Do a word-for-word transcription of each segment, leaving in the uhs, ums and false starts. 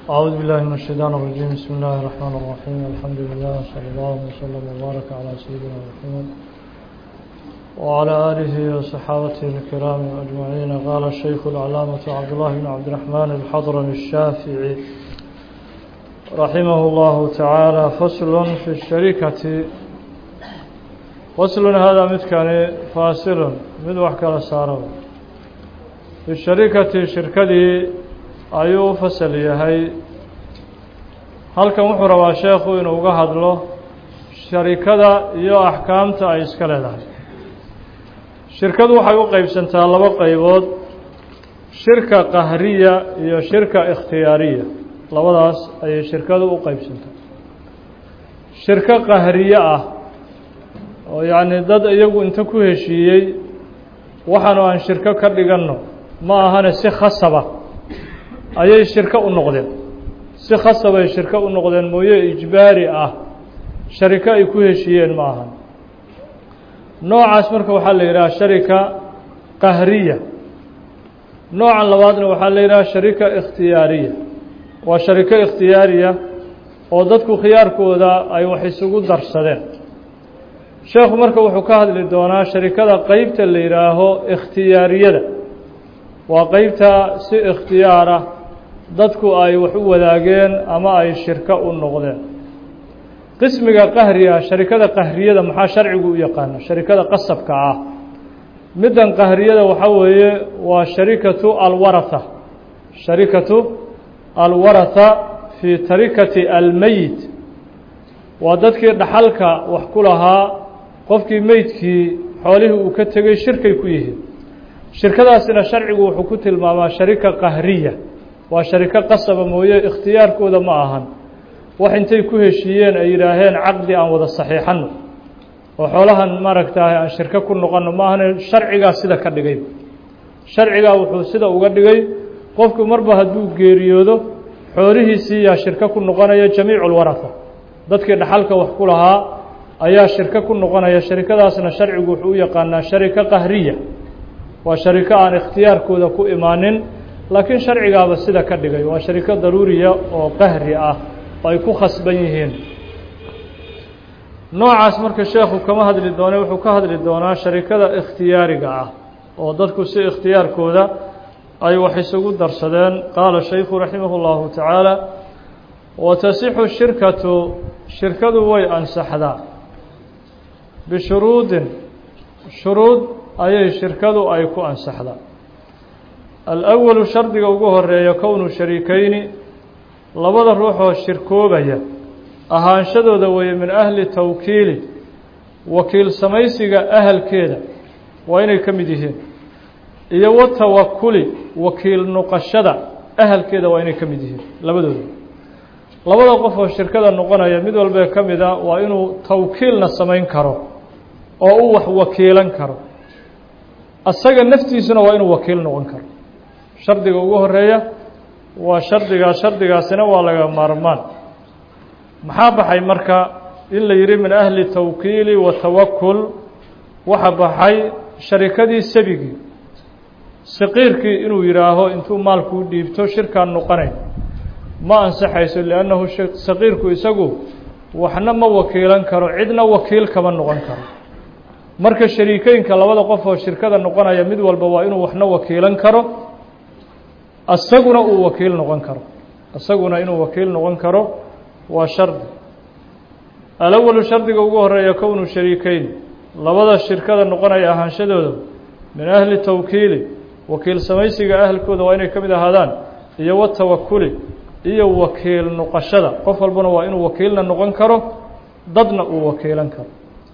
أعوذ بالله من الشيطان الرجيم. بسم الله الرحمن الرحيم. الحمد لله صلى الله وسلم وبارك على سيدنا محمد وعلى آله وصحابته الكرام أجمعين. قال الشيخ العلامة عبد الله بن عبد الرحمن الحضرمي الشافعي رحمه الله تعالى: فصل في الشركة. فصل هذا متكان فاصل مدوح كلا سارو في الشركة شركتي ayuu fasal yahay. halkan wuxuu rabaa sheekhu inuu uga hadlo sharikada iyo axkaamta ay iska leedahay. shirkadu waxay u qaybsantaa laba qaybood: shirka qahriya iyo shirka ikhtiyaariya. labadaas ayay shirkadu u qaybsantaa. shirka qahriye ah oo yacni dad iyagu inta ku heshiiyey waxaanu aan shirko ka dhiganno ma ahane si khasaba ayay shirko u noqdeen. si khasabay shirko u noqdeen mooye ijbaari ah shariko ay ku heshiiyeen ma ahan. noocaas marka waxaa la yidhaha sharika qahriya. noocan labaadna waxaa la yidhaha sharika ikhtiyaariya. waa shariko ikhtiyaariya oo dadku khiyaarkooda ay wax isugu darsadeen. sheekhu marka wuxuu ka hadli doonaa sharikada qeybta la yidhaaho ikhtiyaariyada. waa qeybta si ikhtiyaara dadku ay wax u wadaageen ama ay shirko u noqdeen. qismiga qahriga sharikada qahriyada maxaa sharcigu u yaqaana? sharikada qasabka ah. middan qahriyada waxaa weeye waa sharikatu alwaratha. sharikatu alwaratha fii tarikati almeyit. waa dadkii dhaxalka wax ku lahaa qofkii meydkii xoolihii uu ka tegey shirkay ku yihiin. shirkadaasina sharcigu wuxuu ku tilmaamaa sharika qahriya. waa shariko qasaba mooye ikhtiyaarkooda ma ahan. wax intay ku heshiiyeen ay yidhaaheen caqdi aan wada saxiixanno oo xoolahan maaragtahay aan shirko ku noqonno ma ahane sharcigaa sida ka dhigay. sharcigaa wuxuu sida uga dhigay qofku marba hadduu geeriyoodo xoolihiisii yaa shirko ku noqonaya jamiicu lwaratha. dadkii dhaxalka wax ku lahaa ayaa shirko ku noqonaya. sharikadaasna sharcigu wuxuu u yaqaanaa shariko qahriya. waa shariko aan ikhtiyaarkooda ku imaanin laakiin sharcigaaba sida ka dhigay. waa shariko daruuriya oo qahri ah oo ay ku khasban yihiin. noocaas marka sheekhu kama hadli doone wuxuu ka hadli doonaa sharikada ikhtiyaariga ah oo dadku si ikhtiyaarkooda ay wax isugu darsadeen. qaala shaykhu raximah اllahu tacaala: watasixu shirkatu shirkadu way ansaxdaa bishuruudin shuruud ayay shirkadu ay ku ansaxdaa. alأwalu shardiga ugu horeeya kownu shariikeyni labada ruuxoo shirkoobaya ahaanshadooda weeye min ahli tawkiili wakiil samaysiga ahalkeeda waa inay ka mid yihiin, iyo wa tawakuli wakiil noqoshada ahalkeeda waa inay ka mid yihiin. labadooda labada qof oo shirkada noqonaya mid walbee ka mid a waa inuu tawkiilna samayn karo oo u wax wakiilan karo. asaga naftiisuna waa inuu wakiil noqon karo. shardiga ugu horeeya waa shardigaas. shardigaasina waa laga maarmaan. maxaa baxay marka in la yidhi min ahli tawkiili wa tawakul? waxa baxay sharikadii sabigii saqiirkii inuu yidhaaho intuu maalkuu dhiibto shirkaan noqonayn ma ansaxayso. liannahu saqiirku isagu waxna ma wakiilan karo, cidna wakiil kama noqon karo. marka shariikeynka labada qof oo shirkada noqonaya mid walba waa inuu waxna wakiilan karo, asaguna uu wakiil noqon karo. asaguna inuu wakiil noqon karo waa shardi. alawalu shardiga ugu horeeya kownu shariikeyn labada shirkada noqonaya ahaanshadooda min ahli tawkiili wakiil samaysiga ahalkooda waa inay ka mid ahaadaan, iyo wa tawakuli iyo wakiil noqoshada. qof walbana waa inuu wakiilna noqon karo, dadna uu wakiilan karo.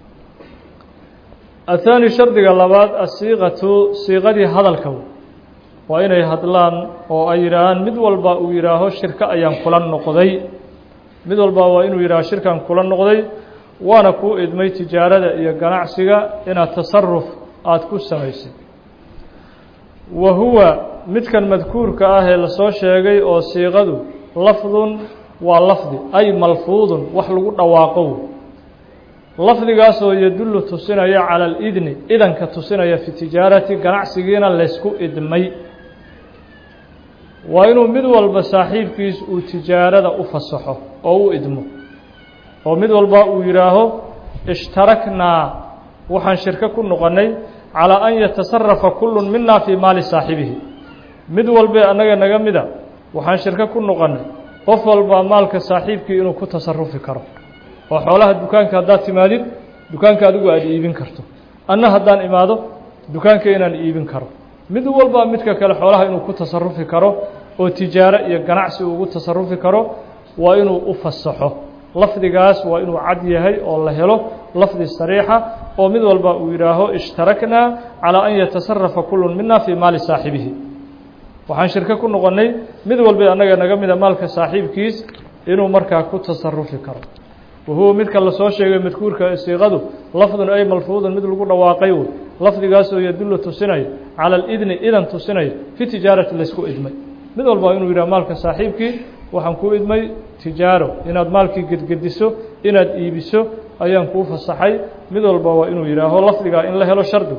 athaani shardiga labaad asiiqatu siiqadii hadalka waa inay hadlaan oo ay yidhaahaan mid walba uu yidhaaho shirko ayaan kula noqday. mid walba waa inuu yidhaaho shirkaan kula noqday, waana kuu idmay tijaarada iyo ganacsiga inaad tasaruf aada ku samaysay. wa huwa midkan madkuurka ah ee lasoo sheegay oo siiqadu lafdun waa lafdi ay malfuudun wax lagu dhawaaqo. lafdigaasoo yadullu tusinaya cala alidni idanka tusinaya fi tijaarati ganacsigiina laysku idmay. وإنه مدول بصاحب كيس وتجارة أفصحه أو إدمه ومدول باء ويراه اشتركنا وحن شركة كل نغني على أن يتصرف كل منا في مال صاحبه مدول باء أننا نجمده وحن شركة كل نغني قفل باء مالك صاحبك إنه كتصرف كره وحولها الدكان كهدات مالد دكان كادو أدي إيبن كرتو أنا هدان إماده دكان كينا إيبن كرو مدول باء متك كلا حولها إنه كتصرف كره أو تجارة يجنعس وتصرف كره وإنه أفصحه لفظ جاس وإنه عديه الله له لفظ الصريحة ومن والباء ويراه اشتركنا على أن يتصرف كل منا في مال صاحبه وحن شركة كل نغني من والباء أننا نجمد مالك صاحب كيس إنه مركا كتصرف كره وهو ملك الله سوشيء مذكور كاستيغاده لفظ أي ملفوظ مثل قلنا واقعي لفظ جاس يدل تسني على الإذن إذن تسني في تجارة لسكو إدمي من والباء إنه يرى مالك صاحبك waxaan ku idmay tijaaro inaad maalkii gedgediso inaad iibiso ayaan ku fasaxay mid walba waa inuu yiraaho lafdiga in la helo shardi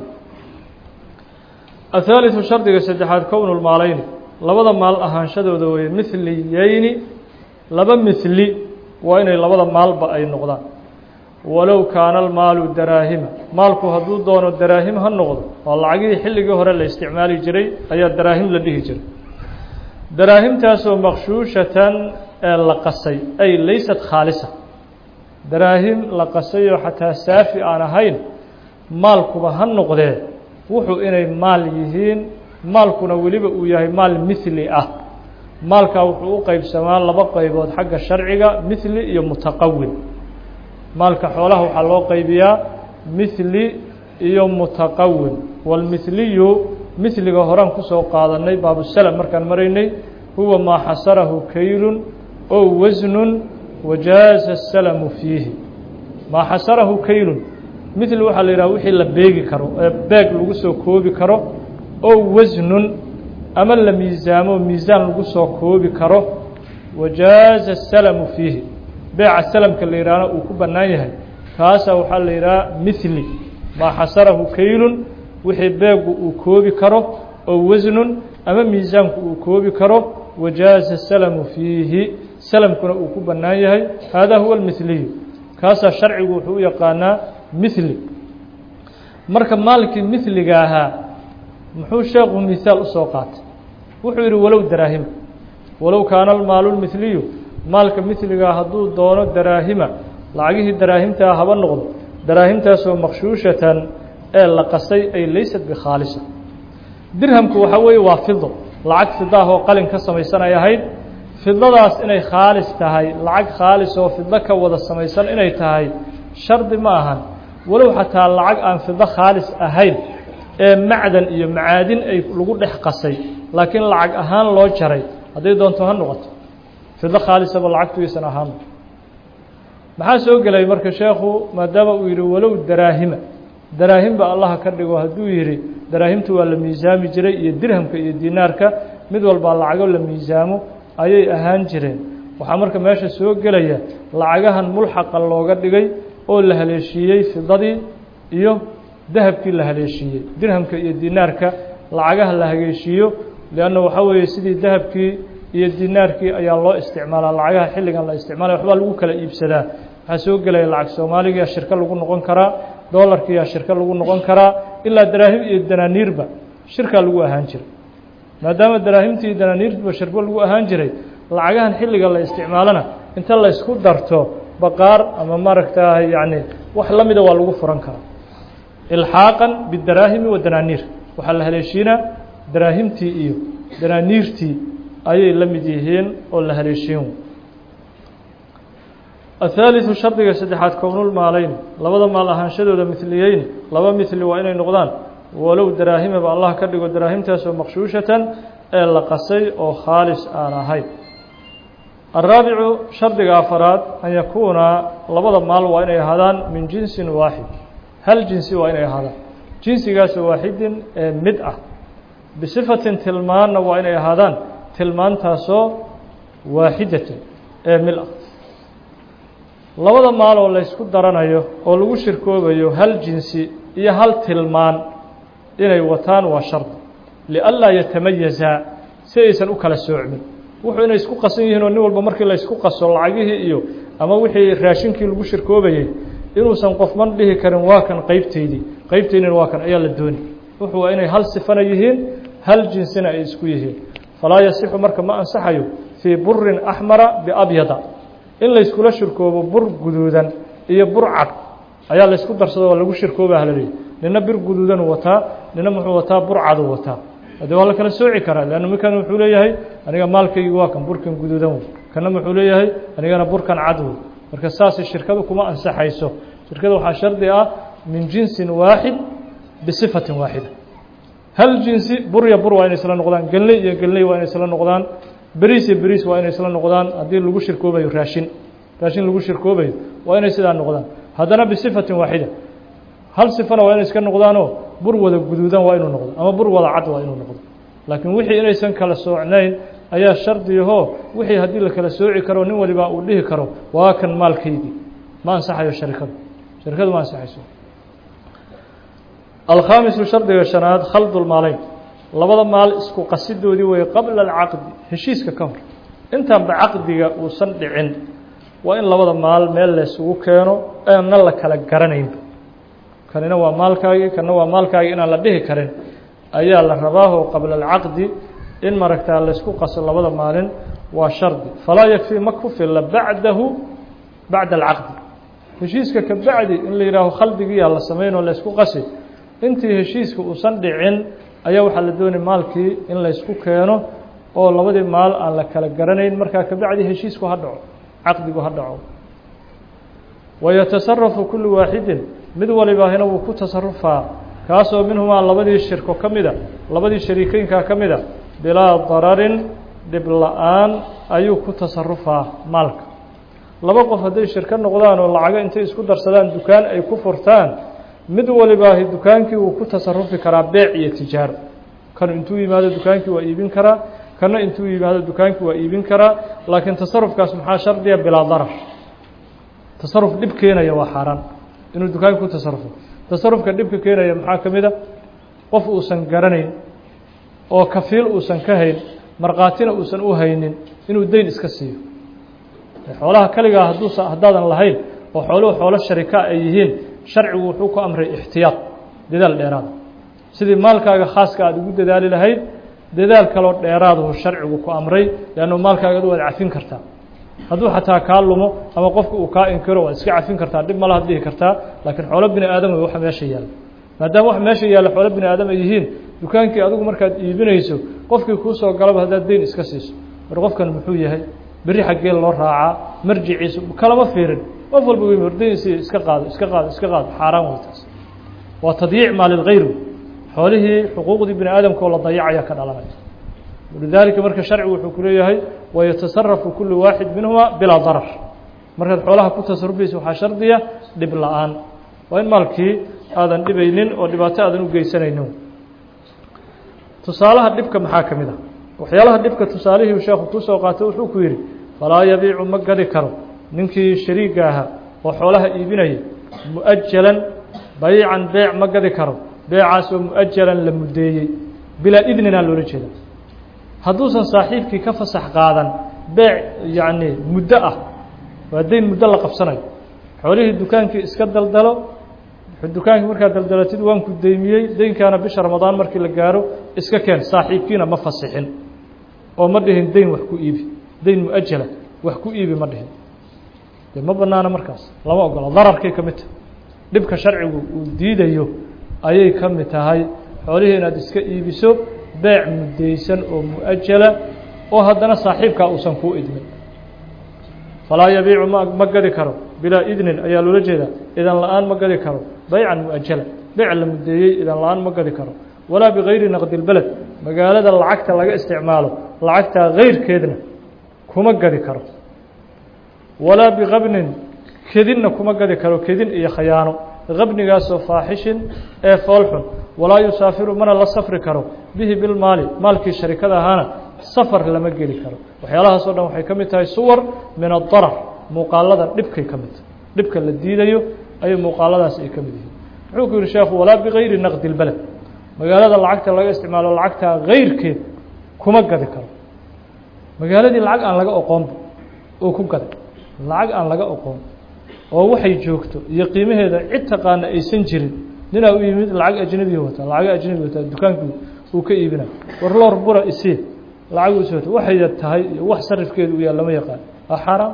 الثالث shardiga saddexaad كون المالين labada maal ahaanshadooda way mithliyayni laba mithli waa inay labada maalba ay noqdaan walow kaana المال دراهم maalku haduu doono daraahim ha noqdo waa lacagii xilligii hore la isticmaali jiray ayaa daraahim la dhihi jiray دراهم تاسو مغشوشة لقصي أي ليست خالصة دراهم لقصي حتى سافي أنا هين مالكو بهن نقده وحو إني مال يهين مالكو نوليب وياهي مال مثلي أه مالك وحو قيب سمان لبقى يبود حق الشرعي مثلي يمتقول مالك حوله حلو قيبيا مثلي يمتقول والمثلي مثل هران كسو قادنay باب السلام markaan maraynay huwa ma hasarahu kaylun aw waznun wajaz السلام فيه ما hasarahu kaylun مثل waxa la yiraahdo wixii la beegi karo ee beeg lagu soo koobi karo aw waznun ama la miisaamo miisaan lagu soo koobi karo wajaz السلام فيه beeca salamka la yiraahdo uu ku banaan yahay kaasa waxa la yiraahdaa mithli ma hasarahu kaylun wixii beegu uu koobi karo oo wasnun ama miisaanku uu koobi karo wajaaz السلام فيه salamkuna uu ku banaan yahay hada huwa almithli kaasa sharcigu wuxuu yaqaana mithli marka maalkii mithliga aha muxuu sheekhu misaal u soo qaatay wuxuu yiri walow daraahim walow kaana almaalu almithli maalka mithliga haduu doono daraahima lacagihii daraahimta haba noqdo daraahimtaas oo maqshuushatan ee la qasay ay leysad bi khaalisa dirhamku waxa weey waa fido lacag fidaah oo qalin ka samaysan ay ahayd fidadaas inay khaalis tahay lacag khaalis oo fido ka wada samaysan inay tahay shardi ma ahan walow xataa lacag aan fido khaalis ahayn ee macdan iyo macaadin ay lagu dhex qasay laakiin lacag ahaan loo jaray haday doonto ha noqoto fido khaalis oo lacagtiisan ahaan maxaa soo galay marka sheekhu maadaama uu yiri walow daraahima daraahim ba Allah ka dhigo haduu yiri daraahimtu waa la miisaami jiray iyo dirhamka iyo dinaarka mid walba lacago la miisaamo ayay ahaan jireen waxa marka meesha soo galaya lacagahan mulxaqa looga dhigay oo la haleeshiyay fidadii iyo dahabkii la haleeshiyay dirhamka iyo dinaarka lacagaha la haleeshiyo laana waxa weeye sidii dahabkii iyo dinaarkii ayaa loo isticmaalaa lacagaha xilligan la isticmaalay waxba lagu kala iibsadaa waxa soo galaya lacag Soomaaliga shirkad lagu noqon karaa doolarkii ya shirkad lagu noqon karaa ilaa daraahim iyo danaaniirba shirka lagu ahaan jiray maadaama daraahimtii iyo danaaniirba shirbo lagu ahaan jiray lacagahan xilliga la isticmaalana inta la isku darto baqaar ama maragtaa yaani wax lamida waa lagu furan karaa ilhaaqan bidaraahim wa danaaniir waxa la haleeshina daraahimtii iyo danaaniirtii ayay la mid yihiin oo la haleeshiin الثالث شرط سدحات كون المالين لبدا مال ahaanshadooda mithliyeen laba mithli waa inay noqdaan walow daraahim ba Allah ka dhigo daraahimtaas oo maqshuushatan ee la qasay oo khaalis aan ahayn الرابع شرط افراد ان يكون لبدا maal waa inay ahaadaan min jinsin waahid hal jinsi waa inay ahaadaan jinsigaas waahidin mid ah bisifatin tilmaan waa inay ahaadaan tilmaantaasoo waahidatin ee mil ah labada maal oo la isku daranayo oo lagu shirkoobayo hal jinsi iyo hal tilmaan inay wataan waa shart li alla yatamayaza si aysan u kala soocmin wuxuu inay isku qasan yihiin oo nin walba markii la isku qaso lacagihii iyo ama wixii raashinkii lagu shirkoobayay inuusan qofman dhihi karin waa kan qaybteydii qaybteydina waa kan ayaa la dooni wuxuu waa inay hal sifana yihiin hal jinsina ay isku yihiin falaa yasixu marka ma ansaxayo fii burin axmara biabyada in layskula shirkoobo bur guduudan iyo bur cad ayaa laysku darsado oo lagu shirkooba halaleeyahy nina bir guduudan wataa nina muxuu wataa bur cadu wataa haddii waa la kala sooci karaa leanna minkan wuxuu leeyahay aniga maalkaygi waa kan burkan guduudan wey kana wuxuu leeyahay anigana burkan cad wey marka saasi shirkadu kuma ansaxayso shirkada waxaa shardi ah min jinsin waaxid bisifatin waaxida hal jinsi bur ya bur waa inay isla noqdaan gelney iyo gelney waa inay isla noqdaan beriis iyo beriis waa inay isla noqdaan haddii lagu shirkoobayo raashin raashin lagu shirkoobayo waa inay sidaa noqdaan haddana bisifatin waaxida hal sifana waa inay iska noqdaanoo bur wada guduudan waa inuu noqdo ama bur wada cad waa inuu noqdo laakiin wixii inaysan kala soocnayn ayaa shardiyaho wixii haddii la kala sooci karo nin waliba uu dhihi karo waa kan maalkaydii ma ansaxayo sharikadu sharikadu ma ansaxayso alkhaamisu shardiga shanaad khaldu lmaaleyn labada maal isku qasidoodii weeye qabla alcaqdi heshiiska ka hor intaanba caqdiga uusan dhicin waa in labada maal meel laysugu keeno aanna la kala garanaynba kanina waa maalkaagii kana waa maalkaagii inaan la dhihi karin ayaa la rabaaho qabla alcaqdi in maragtaa laysku qaso labada maalin waa shardi falaa yakfii ma ku filla bacdahu bacda alcaqdi heshiiska ka bacdi in la yihaaho khaldigiiyaa la samayn oo laysku qasi intii heshiiska uusan dhicin ayaa waxaa la doonay maalkii in laysku keeno oo labadii maal aan la kala garanayn markaa ka bacdi heshiisku ha dhaco caqdigu ha dhaco wayatasarafu kullu waaxidin mid walibaahina wuu ku tasarufaa kaasoo minhumaa labadii shirko ka mida labadii shariikeynkaa ka mida bilaa dararin dhib la-aan ayuu ku tasarufaa maalka laba qof hadday shirko noqdaan oo lacago intay isku darsadaan dukaan ay ku furtaan mid walibaahi dukaankii wuu ku tasarufi karaa beec iyo tijaaro kan intuu yimaado dukaankii waa iibin karaa kana intuu yimaado dukaankii waa iibin karaa laakiin tasarufkaas maxaa shardiya bilaa darar tasaruf dhib keenaya waa xaaraan inuu dukaanka ku tasarufo tasarufka dhibka keenaya maxaa ka mid a qof uusan garanayn oo kafiil uusan ka hayn markhaatina uusan u haynin inuu deyn iska siiyo xoolaha kaligaa hadduusa haddaadan lahayn oo xooluhu xoolo sharika ay yihiin sharcigu wuxuu ku amray ixtiyaad dadaal dheeraada sidii maalkaaga khaaska aada ugu dadaali lahayd dadaal kaloo dheeraaduu sharcigu ku amray leannu maalkaaga ad waad cafin kartaa hadduu xataa kaa lumo ama qofka uu kaa inkiro waad iska cafin kartaa dhib malaha dhihi kartaa laakiin xoolo bini aadam wey waxa meesha yaalla maadaama wax meesha yaalla xoolo bini aadam ay yihiin dukaankii adigu markaad iibinayso qofkii kuu soo galaba haddaad deyn iska siiso war qofkan muxuu yahay berri xaggee loo raacaa marjiciisu kalama fiirin qof walba wey hordaynsi iska qaado iska qaado iska qaado xaaraan wey taas waa tadyiic maalilgayr xoolihii xuquuqdii bini aadamka oo la dayacaya ka dhalanaya walidaalika marka sharcigu wuxuu ku leeyahay wayatasarafu kullu waaxid minhuma bilaa darar markaad xoolaha ku tasarufaysa waxaa shardiya dhib la-aan waa in maalkii aadan dhibaynin oo dhibaato aadan u geysanaynin tusaalaha dhibka maxaa ka mid ah waxyaalaha dhibka tusaalihii sheekhu kusoo qaatay wuxuu ku yidhi falaa yabiicu ma gadi karo ninkii shariiga ahaa oo xoolaha iibinaya mu-ajalan baycan beec ma gadi karo beecaas oo mu-ajalan la muddeeyey bilaa idninaa loola jeeda hadduusan saaxiibkii ka fasax qaadan beec yacni muddo ah waa deyn muddo la qabsanayo xoolihii dukaankii iska daldalo dukaankii markaad daldalatid waan ku deymiyey deynkaana bisha ramadaan markii la gaaro iska keen saaxiibkiina ma fasixin oo ma dhihin deyn wax ku iibi deyn mu-ajala wax ku iibi ma dhihin de ma banaana markaas lama ogolo dararkay ka mid tahay dhibka sharcigu uu diidayo ayay ka mid tahay xoolihii inaad iska iibiso beec muddaysan oo mu-ajala oo haddana saaxiibkaa uusan kuu idmin falaa yabiicu ma ma gadi karo bilaa idnin ayaa loola jeedaa idan la-aan ma gadi karo baycan mu-ajala beec la muddeeyey idan la-aan ma gadi karo walaa bigayri naqdi lbeled magaalada lacagta laga isticmaalo lacagtaa gayrkeedna kuma gadi karo walaa biqabnin kedinna kuma gadi karo kedin iyo khayaano qabnigaasoo faaxishin ee foolxun walaa yusaafiru mana la safri karo bihi bilmaali maalkii sharikada ahaana safar lama geli karo waxyaalahaas o dhan waxay ka mid tahay suwar min adarar muuqaalada dhibkay ka mid tahay dhibka la diidayo ayay muuqaaladaas ay ka mid yihiin wuxuu ku yihi sheekhu walaa bigayri naqdi lbeled magaalada lacagta laga isticmaalo lacagtaa gayrkeed kuma gadi karo magaaladii lacag aan laga aqoon oo ku gaday lacag aan laga aqoon oo waxay joogto iyo qiimaheeda cid taqaana aysan jirin ninaa u yimid lacag ajnabi wata lacag ajnabi wata dukaankii uu ka iibina war loor bura isii lacag uu soo waxay tahay wax sarifkeedu uu yahay lama yaqaan xaraam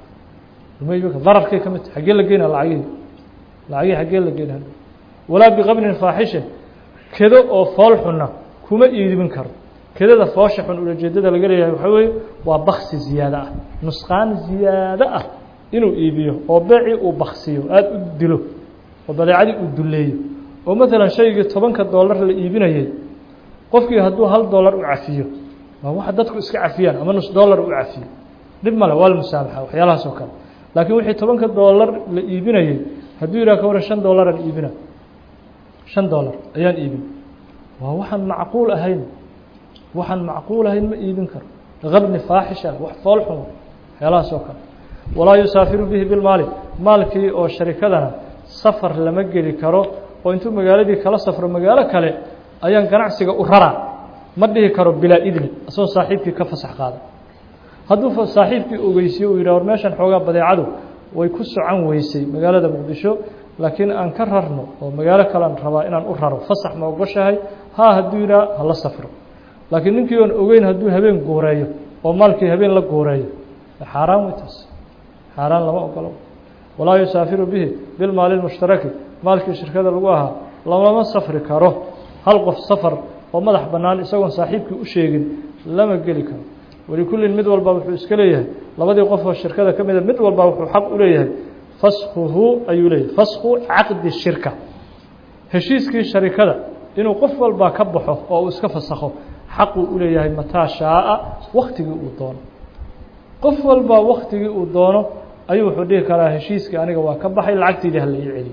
ma yimid dararkay kamid xagee la geeyna lacag lacag xagee la geeyna wala biqabnin faahishin kedo oo fool xunna kuma iibin karo kedada foosha xun ula jeedada laga leeyahay waxa weeye waa bakhsi ziyaada ah nusqaan ziyaada ah inuu iibiyo oo beeci uu bakhsiyo aad u dilo oo badeecadi uu duleeyo oo mesela shayga tobanka dollar la iibinayay qofkii hadduu hal dollar u cafiyo waa wax dadku iska cafiyaan ama nus dollar u cafiyo dib male wal musaamaxa waxyaalahaas oo kale laakiin wixii tobanka dollar la iibinayay hadduu yiraahdo ka waran shan dollar aan iibina shan dollar ayaan iibin waa waxaan macquul ahayn waxaan macquul ahayn ma iibin karo qabni faahisha wax fool xun waxyaalahaas oo kale walaa yusaafiru bihi bil maali maalkii oo sharikadana safar lama geli karo oo intuu magaaladii kala safro magaalo kale ayaan ganacsiga u raraa ma dhihi karo bilaa idni asoo saaxiibkii ka fasax qaada hadduu saaxiibkii ogeysiyo uu yidhaahdo meeshan xoogaa badeecadu way ku socon weysay magaalada muqdisho laakiin aan ka rarno oo magaalo kale aan rabaa inaan u raro fasax ma ogoshahay haa hadduu yidhaha hala safro laakiin ninkii oon ogeyn hadduu habeen gooreeyo oo maalkii habeen la gooreeyo xaaraan wey taas xaaraan lama ogolo walaa yusaafiru bihi bilmaali lmushtaraki maalkii shirkada lagu ahaa lama safri karo hal qof safar oo madax bannaan isagoon saaxiibkii u sheegin lama geli karo walikullin mid walba wuxuu iska leeyahay labadii qof oo shirkada ka mida mid walba wuxuu xaq u leeyahay faskuhu ayuu leeyahay fasku caqdi shirka heshiiskii sharikada inuu qof walba ka baxo oo uu iska fasakho xaqu u leeyahay mataa shaa waqtigii uu doono qof walba waqtigii uu doono ayuu wuxuu dhihi karaa heshiiskii aniga waa ka baxay lacagtiidii hal ii celiyo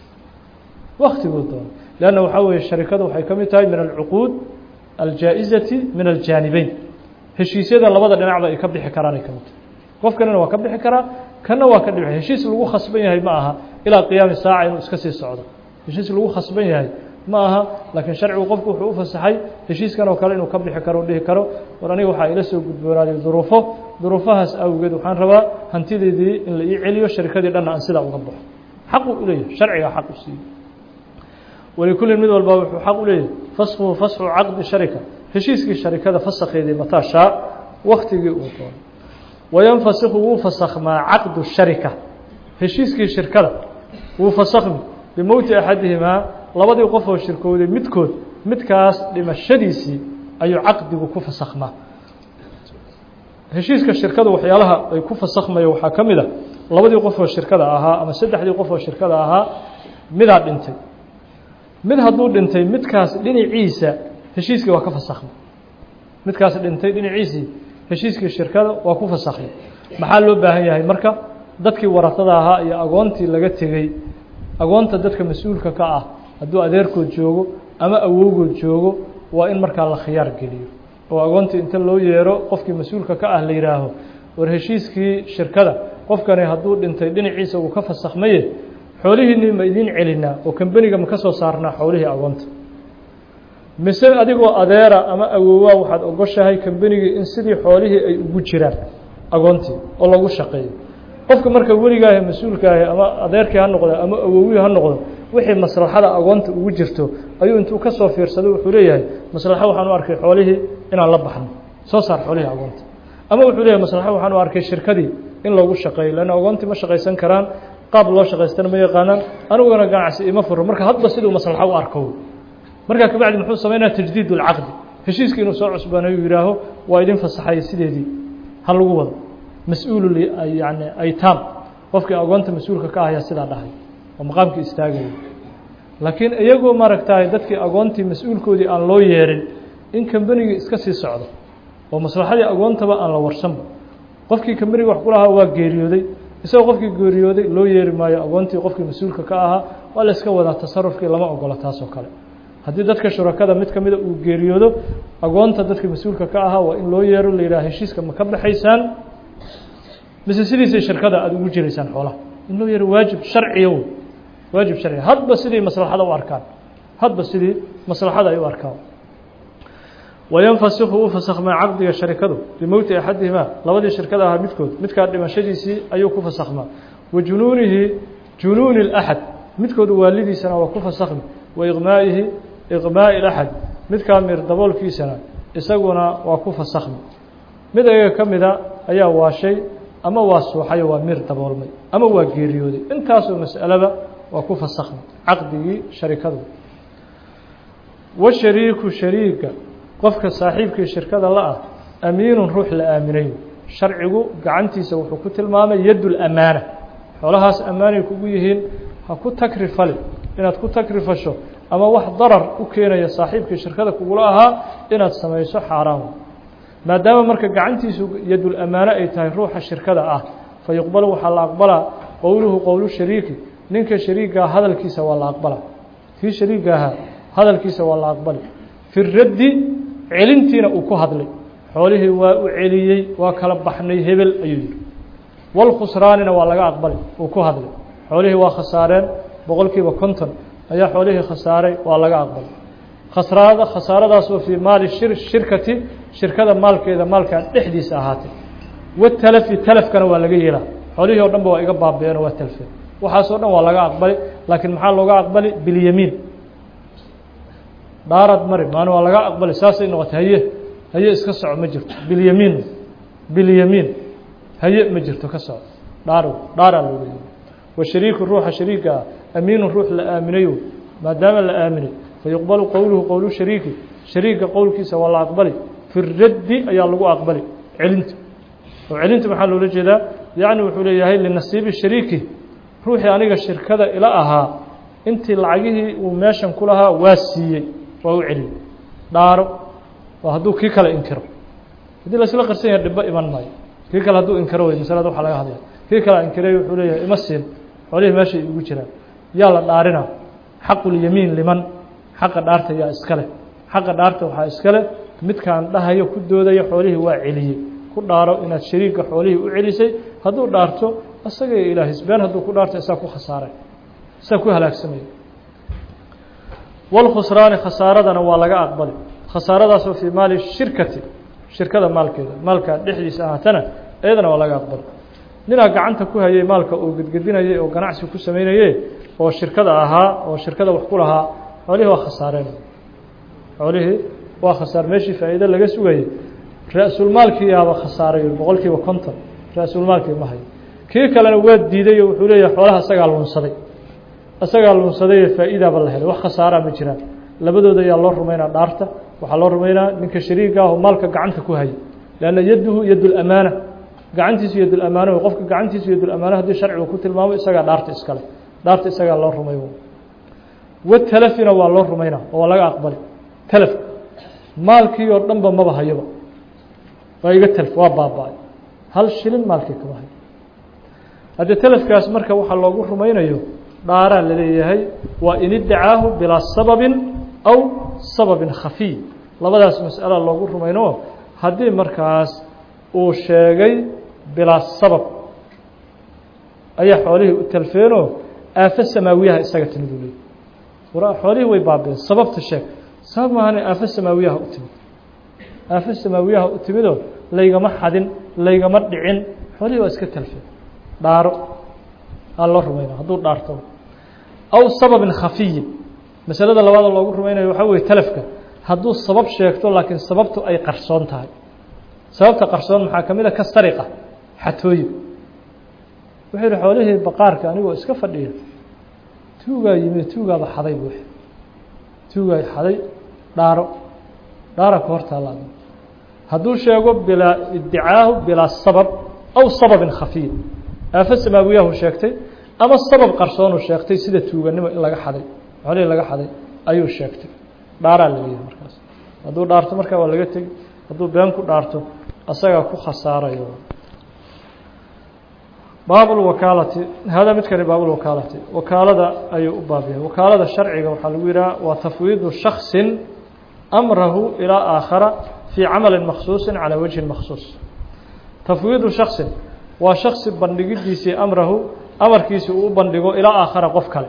waqtigii uu doono لأنه waxa weeye sharikadu waxay ka mid tahay min alcuquud aljaa'izati min aljaanibayn heshiisyada labada dhinacba ay ka bixi karaan ay ka mid tahay qofkanina waa ka bixi karaa kana waa ka dhibay heshiis lagu khasban yahay ma aha ilaa qiyaami saaca inuu iska sii socdo heshiis lagu khasban yahay ma aha laakiin sharcigu qofku wuxuu u fasaxay heshiiskan oo kale inuu ka bixi karo dhihi karo war aniga waxaa ila soo gudboonaaday duruufo duruufahaas awgeed waxaan rabaa hantideedii in la ii celiyo sharikadii dhanna aan sidaa uga baxo xaqu u leeyahay sharciga xaq u siiyo ولكل مد والباب حق له فسخه فسخ عقد شركة هشيسك الشركة فسخه متى شاء وقت يوطن وينفسخ وفسخ مع عقد الشركة هشيسك الشركة وفسخ بموت أحدهما لبدي وقفوا الشركة متكود متكاس لما الشديسي أي عقد وكفسخ ما هشيسك الشركة وحيالها يكفسخ ما يوحكم له لبدي وقفوا الشركة أها أما سدح دي وقفوا الشركة أها مدعب انتي mid hadduu dhintay midkaas dhinaciisa heshiiskii waa ka fasakhmay midkaas dhintay dhinaciisii heshiiskii shirkada waa ku fasakhmay maxaa loo baahan yahay marka dadkii waratada ahaa iyo agoontii laga tegey agoonta dadka mas-uulka ka ah hadduu adeerkood joogo ama awowgood joogo waa in markaa la khiyaar geliyo oo agoontii inta loo yeero qofkii mas-uulka ka ah la yidhaaho war heshiiskii shirkada qofkani hadduu dhintay dhinaciisa uu ka fasakhmaye xoolihiinii ma idiin celinaa oo kambaniga ma ka soo saarnaa xoolihii agoonta mise adigoo adeera ama awowaa waxaad ogoshahay kambanigii in sidii xoolihii ay ugu jiraan agoontii oo lagu shaqeeyo qofka marka weligaahe mas-uulkaahe ama adeerkii ha noqdo ama awowii ha noqdo wixii maslaxada agoonta ugu jirto ayuu intuu ka soo fiirsado wuxuu leeyahay maslaxo waxaan u arkay xoolihii inaan la baxno soo saar xoolihii agoonta ama wuxuu leeyahay maslaxo waxaan u arkay shirkadii in loogu shaqeeyo lana agoontii ma shaqaysan karaan qaab loo shaqaystana ma yaqaanaan aniguna ganacsi ima furo marka hadba siduu maslaxo u arko marka ka bacdi muxuu sameeynaa tajdiid alcaqd heshiiskii inuu soo cusbanayo yiraaho waa idin fasaxay sideedii hal lagu wado mas'uul yani aytaam qofkii agoonta mas'uulka ka ah sida dhahay oo maqaamkii istaagay laakiin iyagoo maragtaay dadkii agoontii mas'uulkoodii aan loo yeerin in kambanigi iska sii socdo oo maslaxadii agoontaba aan la warsan qofkii kambaniga wax ku lahaa waa geeriyooday isagoo qofkii geeriyooday loo yeeri maayo agoontii qofkii mas-uulka ka ahaa waa la iska wadaa tasarufkii lama ogola taas oo kale haddii dadka shurakada mid kamida uu geeriyoodo agoonta dadkii mas-uulka ka ahaa waa in loo yeero la yidhaha heshiiska ma ka baxaysaan mise sidiisay shirkada aada ugu jiraysaan xoolaha in loo yeero waajib sharciya wey waajib sharciya hadba sidii maslaxada u arkaan hadba sidii maslaxada ay u arkaan wayanfasikhu u fasakhmaa caqdiga sharikadu bimowti axadihimaa labadii shirkada ahaa midkood midkaa dhimashadiisii ayuu ku fasakhmaa wa junuunihi junuuni اlaxad midkoodu waalidiisana waa ku fasakhmi wa iqmaa'ihi iqmaa'i اlaxad midkaa miir daboolkiisana isaguna waa ku fasakhmi mid ayaga ka mida ayaa waashay ama waa suuxayo waa miir daboolmay ama waa geeriyooday intaasoo mas'alaba waa ku fasakhmi caqdigii sharikadu washariiku shariiga qofka saaxiibkii shirkada la ah amiinun ruux la aaminayo sharcigu gacantiisa wuxuu ku tilmaamay yadul amaana xoolahaas ammaanay kugu yihiin ha ku takrifali inaad ku takrifasho ama wax darar u keenaya saaxiibkii shirkada kugula ahaa inaad samayso xaaraan maadaama marka gacantiisu yadul amaana ay tahay ruuxa shirkada ah fa yuqbalu waxaa la aqbalaa qowluhu qowlu shariiki ninka shariigaa hadalkiisa waa la aqbalaa kii shariigaaha hadalkiisa waa la aqbali fi raddi celintiina uu ku hadlay xoolihii waa u celiyey waa kala baxnay hebel ayuu yihi walkhusraanina waa laga aqbali uu ku hadlay xoolihii waa khasaareen boqolkiiba konton ayaa xoolihii khasaaray waa laga aqbalay khasraada khasaaradaasoo fii maali shir shirkati shirkada maalkeeda maalkaa dhexdiisa ahaatay watalafi talafkana waa laga yeelaa xoolihii o dhan ba waa iga baabeeno waa talfeen waxaasoo dhan waa laga aqbali laakiin maxaa looga aqbali bilyamiin dhaarad mari maana waa laga aqbali saasay noqotay haye haye iska soco ma jirto bilyamiin bilyamiin haye ma jirto ka soco dhaaro dhaaraa looga yeela wa shariiku ruuxa shariiga ah amiinu ruux la aaminayo maadaama la aaminay fayuqbalu qowluhu qowlu shariiki shariiga qowlkiisa waa la aqbali fi raddi ayaa lagu aqbali celinta oo celinta maxaa loola jeedaa yacni wuxuu leeyahay linasiibi shariiki ruuxii aniga shirkada ila ahaa intii lacagihii uu meeshan ku lahaa waa siiyey waa u celiyey dhaaro waa hadduu kii kale inkiro haddii laisla qarsan yahay dhibbo iman maayo kii kale hadduu inkiro wey masalada waxaa laga hadlaya kii kale inkiray wuxuu leeyahay ima siin xoolihii meeshay igu jiraan yaa la dhaarina xaqulyamiin liman xaqa dhaarta yaa iskale xaqa dhaarta waxaa iskale midkaan dhahayo ku doodaya xoolihii waa celiyey ku dhaaro inaad shariiga xoolihii u celisay hadduu dhaarto isaga iyo ilaah isbeen hadduu ku dhaarto isaa ku khasaaray isaa ku halaagsamaya walkhusraani khasaaradana waa laga aqbali khasaaradaasoo fii maali shirkati shirkada maalkeeda maalka dhexdiisa ahaatana iyadana waa laga aqbali ninaa gacanta ku hayay maalka oo gedgedinayay oo ganacsi ku samaynaye oo shirkada ahaa oo shirkada wax ku lahaa xoolihii waa khasaareen xoolihii waa khasaar meeshii faa'iido laga sugayey ra-sulmaalkii yaaba khasaaray boqolkiiba konton ra-sulmaalkii ma hayo kii kalena waa diiday oo wuxuu leeyahay xoolaha isagaa lunsaday isagaa lunsaday faa'iidaaba la helay wax khasaaraa ma jiraan labadooda ayaa loo rumaynaa dhaarta waxaa loo rumaynaa ninka shariiga ah oo maalka gacanta ku hayay leanna yaduhu yadulamaana gacantiisu yadulamaana qofka gacantiisu yadulamaana haddii sharcigu ku tilmaamo isagaa dhaarta iskale dhaarta isagaa loo rumay watalafina waa loo rumaynaa oo waa laga aqbali talaf maalkii oo dhanba maba hayoba waa iga talf waa baaba-ay hal shilin maalkii kama hayo haddii talafkaas marka waxaa loogu rumaynayo dhaaraa laleeyahay waa in iddacaahu bilaa sababin aw sababin khafiy labadaas mas'ala loogu rumayno haddii markaas uu sheegay bilaa sabab ayaa xoolihii u talfeenoo aafo samaawiyaha isaga timid u leey war xoolihii way baabeen sababta sheeg sabab maahane aafo samaawiyaha u timid aafo samaawiyaha u timidoo laygama xadin laygama dhicin xoolihii waa iska talfeen dhaaro aa loo rumayna hadduu dhaarto aw sababin khafiyin masalada labaada loogu rumaynayo waxaa weye talafka hadduu sabab sheegto laakiin sababtu ay qarsoon tahay sababta qarsoon maxaa ka mid a ka sariqa xatooyin wuxuu yihi xoolihii baqaarka anigoo iska fadhiya tuugaa yimid tuugaaba xaday buux tuugaa xaday dhaaro dhaara ka hor taalla hadduu sheego bilaa iddicaahu bilaa sabab aw sababin khafiyin aafo samaawiyahu sheegtay ama sabab qarsoonu sheegtay sida tuuganimo in laga xaday xoolihii laga xaday ayuu sheegtay dhaaraa laleeyahay markaas hadduu dhaarto markaa waa laga tegi hadduu been ku dhaarto asagaa ku khasaarayo baabulwakaalati hada midkani baabulwakaalati wakaalada ayuu u baab yahay wakaalada sharciga waxaa lagu yidhaha waa tafwiidu shaksin amrahu ilaa aakhara fii camalin maksuusin calaa wajhin maksuus tafwiidu shaksin waa shaksi bandhigidiisii amrahu amarkiisi uu u bandhigo ilaa aakhara qof kale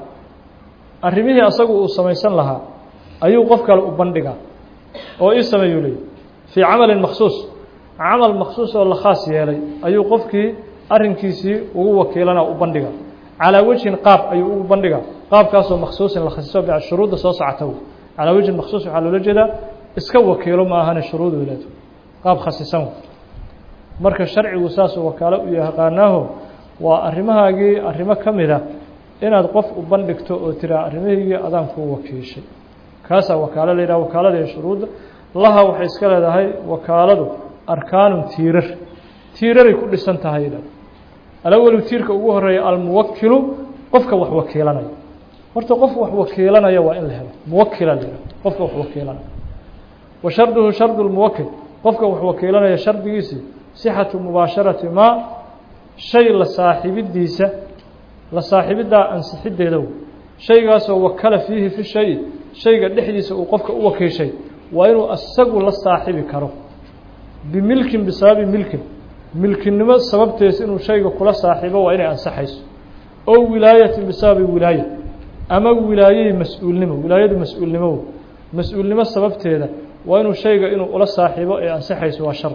arrimihii asagu uu samaysan lahaa ayuu qof kale u bandhigaa oo ii sameeyuu leeyay في عمل مخصوص عمل مخصوص ولا خاص يلي أي قفكي أرنكيسي وهو وكيلنا وبندقة على وجه قاب أي وبندقة قاب كاسو مخصوص لخصيصه بالشروط صوص عتو على وجه مخصوص على وجهه اسكو وكيلو ما هنا الشروط ولاته قاب خصيصه marka sharcigu saas oo kala u yaqaanaho waa arimahaagii arimo kamida inaad qof u bandhigto oo tira arimahayga adaan ku wakiishay kaasa wakaalo leeyahay wakaalada shuruud laha waxay iska leedahay wakaaladu arkaan tiirar tiiraray ku dhisan tahay alawal tiirka ugu horeeya al muwakkilu qofka wax wakiilanaya horta qof wax wakiilanaya waa in la helo muwakkila qofka wax wakiilanaya wa sharduhu shardu al muwakkil qofka wax wakiilanaya shardigiisa صحة مباشرة ما شيء لصاحب الديسة لصاحب الدا أنصحد له شيء قاسو وكل فيه في الشيء شيء قد حديث وقفك وكي شيء وإنه السقو لصاحب كره بملك بسبب ملك ملك النما السبب تيس إنه شيء كل صاحبه وإنه أنصحيس أو ولاية بسبب ولاية أما ولاية مسؤول نمو ولاية مسؤول نمو مسؤول نما السبب تيدا وإنه شيء إنه كل صاحبه أنصحيس وشرط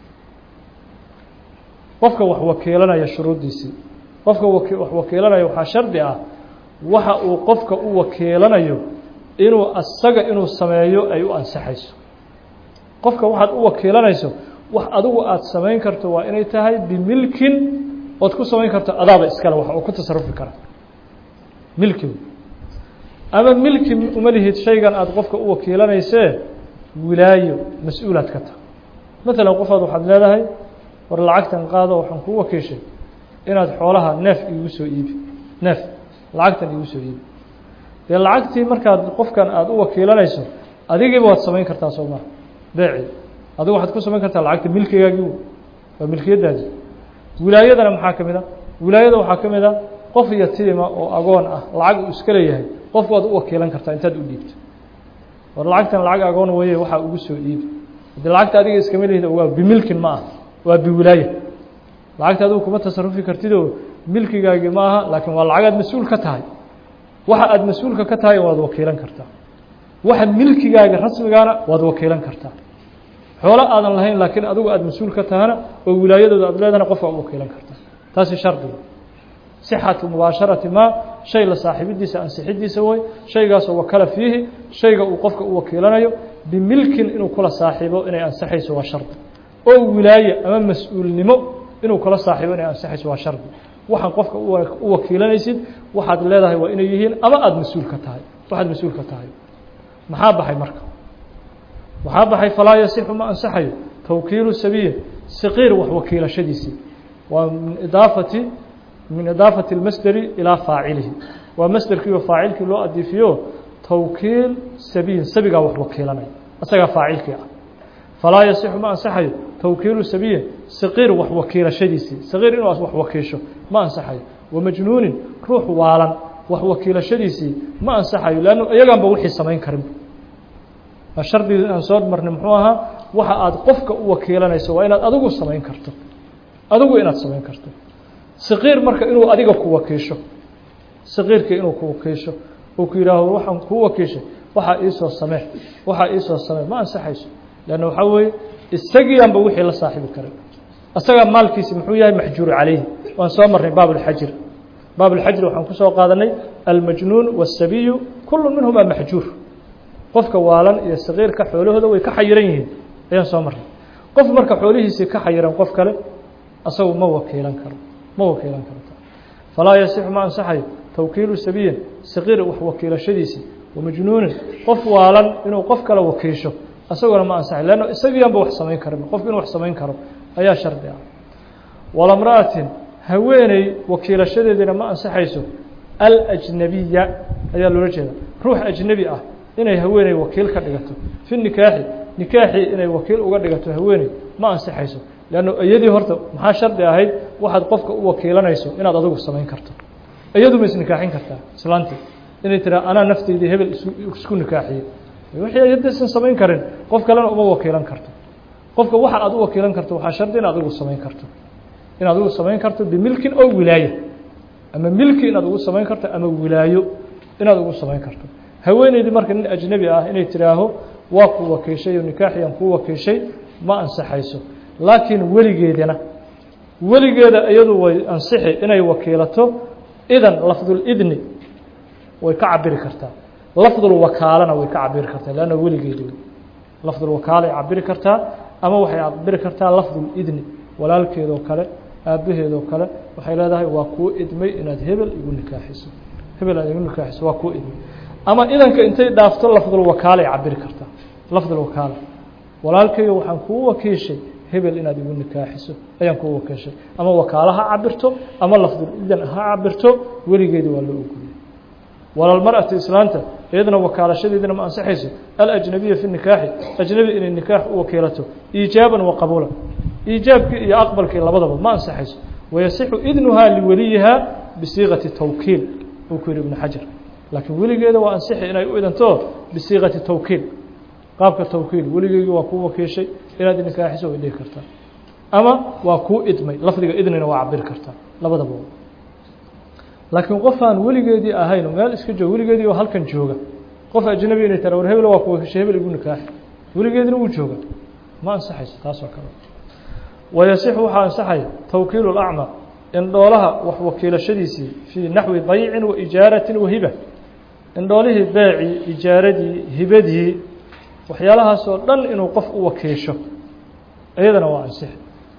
qofka wax wakiilanaya shuruudiisi qofka wax wakiilanaya waxa shardi ah waxa uu qofka u wakiilanayo inuu asaga inuu sameeyo ay u ansaxayso qofka waxaad u wakiilanayso wax adigu aad sameyn karto waa inay tahay bimilkin oo ku sameyn karto adaaba iskala wax uu ku tasarrufi karo milki ama milki umalihid shaygan aad qofka u wakiilanayse wilaayo mas'uulaad ka tahay mesela qofaad waxaad leedahay war lacagtan qaado waxaan ku wakiishay inaad xoolaha neef igu soo iibi neef lacagtan igu soo iibi ee lacagtii markaad qofkan aad u wakiilanayso adigiiba waad sameyn kartaa Soomaa beeci adigu waxaad ku sameyn kartaa lacagta milkigaagi waa milkiyadaadi wilaayadana maxaa kamid ah wilaayada waxaa kamid ah qof yatiima oo agoon ah lacag uu iska leeyahay qof waad u wakiilan kartaa intaad u dhiibto war lacagtan lacag agoon weeye waxa ugu soo iibi hadii lacagta adiga iska milihida waa bimilkin ma ah waa biwilaayo lacagta adigu kuma tasarrufi kartido milkigaagi ma aha laakiin waa lacag aad mas'uul ka tahay waxa aad mas'uulka ka tahay waad wakiilan kartaa waxa milkigaaga rasmigaana waad wakiilan kartaa xoolo aadan lahayn laakiin adigu aad mas'uul ka tahana oo wilaayadooda aad leedahay qof aad wakiilan kartaa taasi shardi صحة مباشرة ما شيء لصاحب الديسة أنصحد ديسة وي شيء قاس وكل فيه شيء وقفك وكيلنا بملك إنه كل صاحبه إنه أنصحي سوى شرط أو ولاية أمام مسؤول نمو إنه كل صاحبه إنه أنصحي سوى شرط واحد قفك وكيلنا يسد واحد لا ده وإنه يهين أما أد مسؤول كتاعي واحد مسؤول كتاعي محابة حي مركب محابة حي فلا يصح ما أنصحي توكيل السبيل صغير وكيل شديسي ومن إضافة من إضافة المصدر إلى فاعله ومصدر كيو فاعل كيلو أضيفيه توكيل سبيل سبق وكيلنا أسقى فاعل كيا فلا يصح ما أنصحه توكيل سبيل صغير وكيل شديسي صغير إنه أصبح وكيشه ما أنصحه ومجنون روح والا وكيل شديسي ما أنصحه لأنه يجب بوحي السمين كريم الشرط أن صار مرنمحوها وحا قفك وكيلنا سواء إن أدوغو السمين كرتو أدوغو إن السمين كرتو صغير marka inuu adiga ku wakiisho صغيرka inuu ku wakiisho oo ku yiraahdo waxaan ku wakiishay waxa ii soo sameey waxa ii soo sameey ma ansaxayso laana waxa weey isagiyanba wixii la saaxiib karay asaga maalkiisa muxuu yahay mahjuur calayhi waan soo marnay baab al-hajr baab al-hajr waxaan ku soo qaadanay al-majnun was-sabiy kullu minhuma mahjuur qofka waalan iyo صغيرka xoolahooda way ka xayiran yihiin ayaan soo marnay qof marka xoolihiisa ka xayiran qof kale asagu ma wakiilan karo ما وكيلان كرتا فلا يصح ما أنصحه توكيل سبيل صغير وكيل شديسي ومجنون قف والا إنه قف كلا وكيشه أسوأ ما أنصحه لأنه السبيل بوح سمين كرم قف إنه وح سمين كرم أيا شرط يعني ولا امرأة هويني وكيل شديد ما أنصحه الأجنبية أيا الرجل روح أجنبي أه إنه هويني وكيل كرجته في النكاح نكاحي إنه وكيل وكرجته هويني ما أنصحه لأنه أيدي هرت محا شرط أهيد واحد قفك وكيلنا يسوع إن هذا ضوء السماين كرته أيده مس نكاحين كرته سلانتي إن ترى أنا نفتي دي هبل سكون نكاحية وحيا يدرس السماين كرن قفك لنا أبو وكيلان كرته قفك واحد أدو وكيلان كرته وحا شرط إن هذا ضوء السماين كرته إن هذا ضوء السماين كرته بملك أو ولاية أما ملك إن هذا ضوء السماين كرته أما ولاية إن هذا ضوء السماين كرته هوين دي مركن أجنبي آه إن تراه واقو وكيشي ونكاحي ينقو وكيشي ma ansaxayso laakiin weligeedana weligeeda iyadu way ansixi inay wakiilato idan lafdul idni way ka cabiri kartaa lafdul wakaalana way ka cabiri kartaa laana weligeedu lafdul wakaala ay cabiri kartaa ama waxay cabiri kartaa lafdul idni walaalkeedoo kale aabaheedoo kale waxay leedahay waa kuu idmay inaad hebel igu nikaaxiso hebel aad igu nikaaxiso waa kuu idmay ama idanka intay dhaafto lafdul wakaala ay cabiri kartaa lafdul wakaala walaalkeeyo waxaan kuu wakiishay hebel inaad igu nikaaxiso ayaan kuu wakiishay ama wakaala ha cabirto ama lafdul idan ha cabirto weligeedu waa loo ogoliyay walal mar'atu islaanta iyadana wakaalashadeedina ma ansaxayso al-ajnabiyya fi nikaaxi ajnabi inay nikaax u wakiilato iijaaban wa qabuulan iijaabkii iyo aqbalkii labadaba ma ansaxayso wayasixu idnuhaa liwaliyihaa bisiiqati tawkiil uu ku yidhi ibnu xajar laakiin weligeeda waa ansixi inay u idanto bisiiqati tawkiil qaabka tawkiil weligeedii waa kuu wakiishay inaad nikaaxiso way dhihi kartaa ama waa kuu idmay lafdiga idnina waa cabiri kartaa labadaba laakiin qof aan weligeedii ahayn meel iska jooga weligeedii oo halkan jooga qof ajnabi inay tara war hebel waa ku wakiishay hebel igu nikaaxi weligeedina wuu jooga ma ansaxayso taas oo kale wayasixu waxaa ansaxaya tawkiilu lacma indhoolaha wax wakiilashadiisii fii naxwi daycin wa ijaaratin wa hiba indhoolihii beecii ijaaradii hibadii waxyaalahaasoo dhan inuu qof u wakiisho iyadana waa ansixi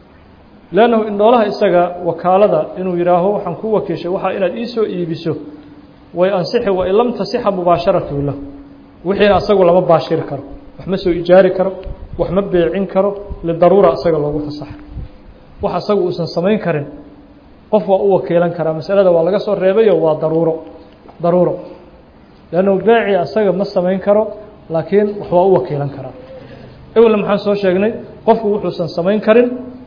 leannahu indhoolaha isaga wakaalada inuu yidhaaho waxaan ku wakiishay waxaa inaad iisoo iibiso way ansixi wain lam tasixa mubaasharatu lahu wixiina asagu lama baashiri karo wax ma soo ijaari karo wax ma beecin karo lidaruura isaga loogu fasaxay wax asagu uusan samayn karin qof waa u wakiilan karaa masalada waa laga soo reebayo waa daruuro daruuro leannahu beeci asaga ma samayn karo laakiin wax waa u wakiilan karaa ewel maxaan soo sheegnay qofku wuxuusan samayn karin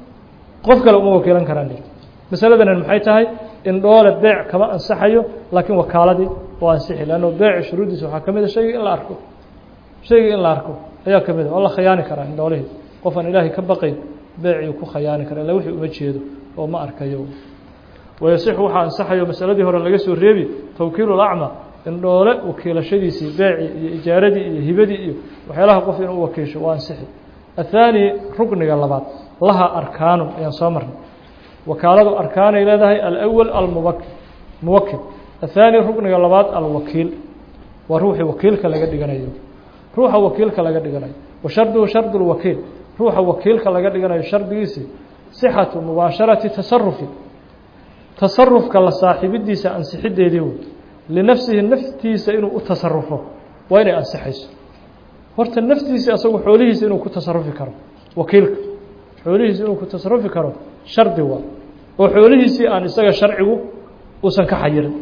qof kale uma wakiilan karaan masaladana maxay tahay indhoole beec kama ansaxayo laakiin wakaaladii waa ansixi leanno beeci shuruudiisa waxaa ka mid a shayga in la arko shayga in la arko ayaa ka mid a oo la khayaani karaa indhoolihii qof aan ilaahay ka baqayn beecii ku khayaani kara illa wixii uma jeedo oo ma arkayo wayasixu waxaa ansaxayo masaladii hore laga soo reebi tawkiilu lacma indhoole wakiilashadiisii beecii iyo ijaaradii iyo hibadii iyo waxyaalaha qof inuu u wakiisho waa ansixi athaani rukniga labaad laha arkaanu ayaan soo marnay wakaaladu arkaanay leedahay alأwal almuwakil muwakil athaani rukniga labaad alwakiil waa ruuxii wakiilka laga dhiganayo ruuxa wakiilka laga dhiganayo wa sharduhu shardu lwakiil ruuxa wakiilka laga dhiganayo shardigiisii sixatu mubaasharati tasarufi tasarufka la saaxiibidiisa ansixideedii wey linafsihi naftiisa inuu u tasarufo waa inay ansixayso horta naftiisa asagu xoolihiisa inuu ku tasarufi karo wakiilka xoolihiisa inuu ku tasarufi karo shardi waa oo xoolihiisii aan isaga sharcigu uusan ka xayirin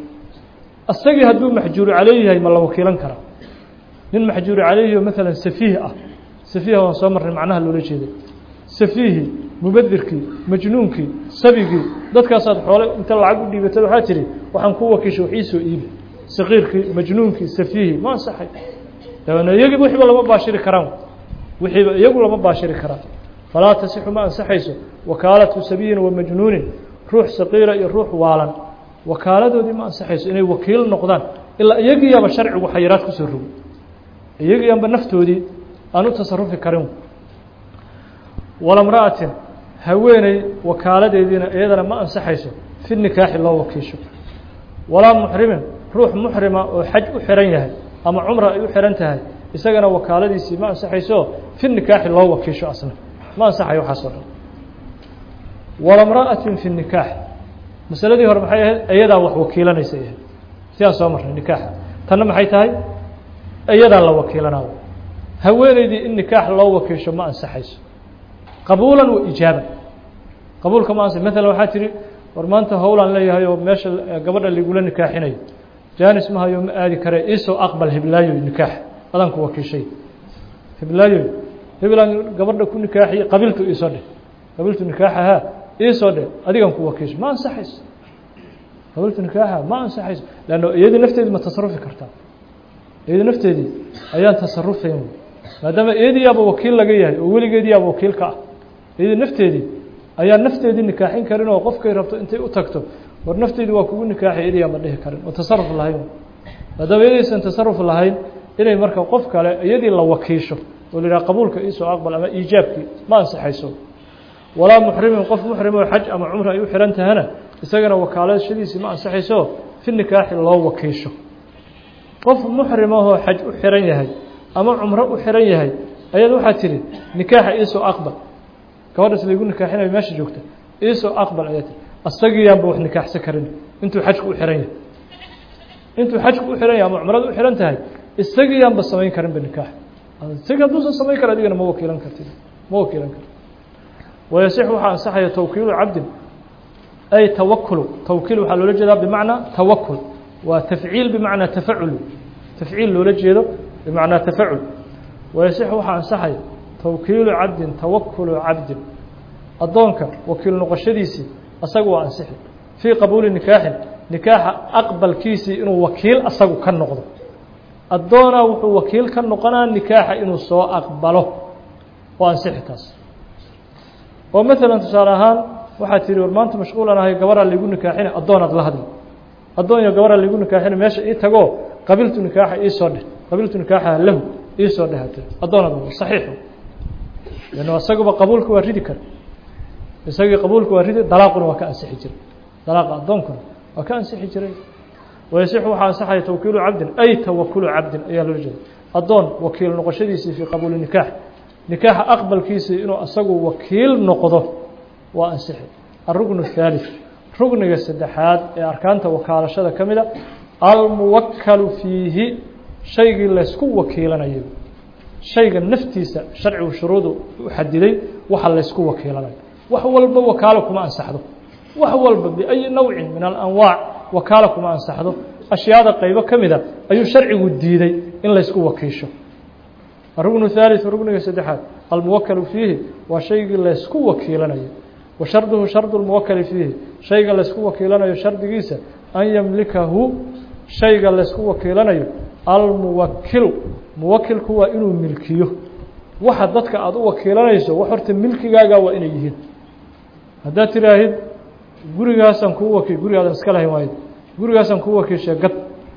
asagii hadduu maxjuuru caleyh yahay ma la wakiilan karaa nin maxjuuru caleyhi oo maalan safiih ah safiiha waan soo marnay macnaha loola jeeday safiihii mubadirkii majnuunkii sabigii dadkaasaad xoole inta lacag u dhiibatay waxaa tihi waxaan ku wakiishay wax iisoo iibi saqiirkii majnuunkii safiihii ma ansaxay dabeena iyagiiba wixiiba lama baashiri karaan wixiiba iyagu lama baashiri karaan falaa tasixu ma ansaxayso wakaalatu sabiyin wa majnuunin ruux saqiira iyo ruux waalan wakaaladoodii ma ansaxayso inay wakiil noqdaan ilaa iyagiiyaaba sharcigu xayiraad kusoo rogo iyagiiyaanba naftoodii aan u tasarufi karin walamra'atin haweeney wakaaladeediina iyadana ma ansaxayso fi nikaaxi loo wakiisho walaa muxrimin ruux muxrima oo xaj u xiran yahay ama cumra ay u xiran tahay isagana wakaaladiisii ma ansaxayso fi nikaaxi loo wakiisho asna ma ansaxayo waxaas oo dhan walamra'atin fi nikaax masaladii hore maxay ahayd iyadaa wax wakiilanaysa ahayd sidaan soo marnay nikaaxa tanna maxay tahay iyadaa la wakiilanayo haweeneydii in nikaax loo wakiisho ma ansaxayso qabuulan wa ijaaban qabuulka ma ansax maalan waxaa tihi war maanta howlaan leeyahay oo meesha gabadha ligula nikaaxinayo jaanis ma hayo ma aadi kare iisoo aqbal hiblaayo nikaax adan ku wakiishay hiblaayo heblaan gabadha ku nikaaxiye qabiiltu iisoo dheh qabiiltu nikaaxaha iisoo dheh adigan ku wakiisho ma ansaxayso qabiiltu nikaaxaha ma ansaxayso leanno iyadii nafteedii ma tasarufi kartaa iyadii nafteedii ayaan tasarufayn maadaama iyadii yaaba wakiil laga yahay oo weligeedii yaaba wakiil ka ah iyadii nafteedii ayaa nafteedii nikaaxin karin oo qofkay rabto intay u tagto war nafteedii waa kugu nikaaxay iyadii yaaba dhihi karin oo tasaruf lahayn maadaama iyadiisan tasaruf lahayn inay marka qof kale iyadii la wakiisho ولذا قبولك إيسو أقبل أما إيجابك ما أنصحيسو ولا محرم قف محرم وحج أما عمره أيو حرنت هنا إساقنا وكالات شديسي ما أنصحيسو في النكاح الله وكيشو قف محرم هو حج أحرن يهي أما عمره أحرن يهي أيضا حاتري نكاح إيسو أقبل كوارس اللي يقول نكاحنا بماشي جوكتا إيسو أقبل أياتي الساقي ينبوح نكاح سكرين انتو حجك أحرن يهي انتو حجك أحرن يهي أما عمره أحرن تهي الساقي ينبو السمين كرين بالنكاح الساقي دوسا السمين كرين دينا ما وكيلان كرتين ما وكيلان كرتين ويصح وحا صحيح توكيل عبد أي توكل توكيل وحا لولجدا بمعنى توكل وتفعيل بمعنى تفعل تفعيل لولجدا بمعنى تفعل ويصح وحا صحيح توكيل عبد توكل عبد أضونك وكيل نقشديسي أسقوا أنسحي في قبول النكاح نكاح أقبل كيسي إنه وكيل أسقوا كالنقض أضونا وحو وكيل كالنقنا نكاح إنه سوء أقبله وأنسحي تاس ومثلا تسارهان waxaa tiri warmaanta mashquulan ahay gabadha lagu nikaaxina adoon ad la hadli adoon iyo gabadha lagu nikaaxina meesha ii tago qabiltu nikaaxa ii soo dhig qabiltu nikaaxa lahu ii soo dhahatay adoon ad saxiix lana asagu qabuulku waa ridi kar isaga qabuulku waa ridi dalaaquna waa ka ansixi jiray dalaaqa adoonku waa ka ansixi jiray ويصح waxa saxay tawkiilu abd ay tawakkulu abd ayaa loo jeedaa adoon wakiil noqoshadiisa fi qabuul nikaax nikaax aqbalkiisa inuu asagu wakiil noqdo وأنسحي الركن الثالث ركن السدحات أركانته وكالشة كاملة الموكل فيه شيء لا يسكو وكيلنا يب شيء نفتيس شرع وشروطه وحددي وحل يسكو وكيلنا وحول بوكالكم أنسحده وحول بأي نوع من الأنواع وكالكم أنسحده أشياء قريبة كاملة أي شرع وديدي إن لا يسكو وكيشه الركن الثالث ركن السدحات الموكل فيه وشيء لا يسكو وكيلنا يب وشرطه شرط الموكل فيه شيء لا يسكو وكيلنا شرط جيسا أن يملكه شيء لا يسكو وكيلنا الموكل موكل هو إنه ملكيه واحد ضدك أدو وكيلنا يسو وحرت ملكي جاجا وإنه يهين هذا تراهد جوري جاسم كوكي جوري هذا مسكله وايد جوري جاسم كوكي شقط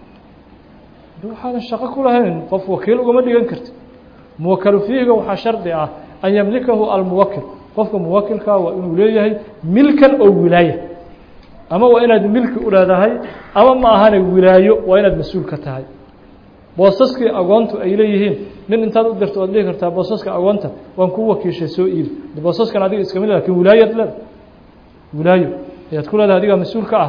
دو هذا الشقة كلها قف وكيل وما ديجان كرت موكل فيه وحشرط أن يملكه الموكل qofka muwakkilka waa inuu leeyahay milkan oo wilaaya ama waa inaad milki u leedahay ama ma ahana wilaayo waa inaad mas'uul ka tahay boosaskii agoontu ay leeyihiin nin intaad u dirto waad leeyahay kartaa boosaska agoonta waan ku wakiishay soo iib boosaskan adiga iska mid ah laakiin wilaayad leed wilaayo ayaad ku leedahay adiga mas'uul ka ah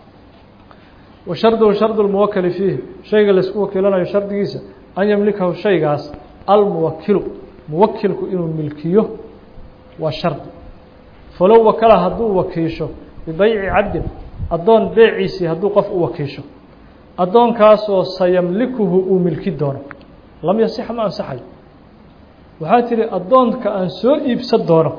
وشرط شرط الموكل فيه شيء la isku wakiilanayo shardigiisa an yamlikahu shaygaas al muwakkil muwakkilku inuu milkiyo وشرط فلو وكله هدو وكيشو ببيع عبد أدون بيعيسي هدو قف وكيشو أدون كاسو سيملكه وملكي دون لم يصح ما أنصحي وحاتري أدون كأن سوء يبسد دونه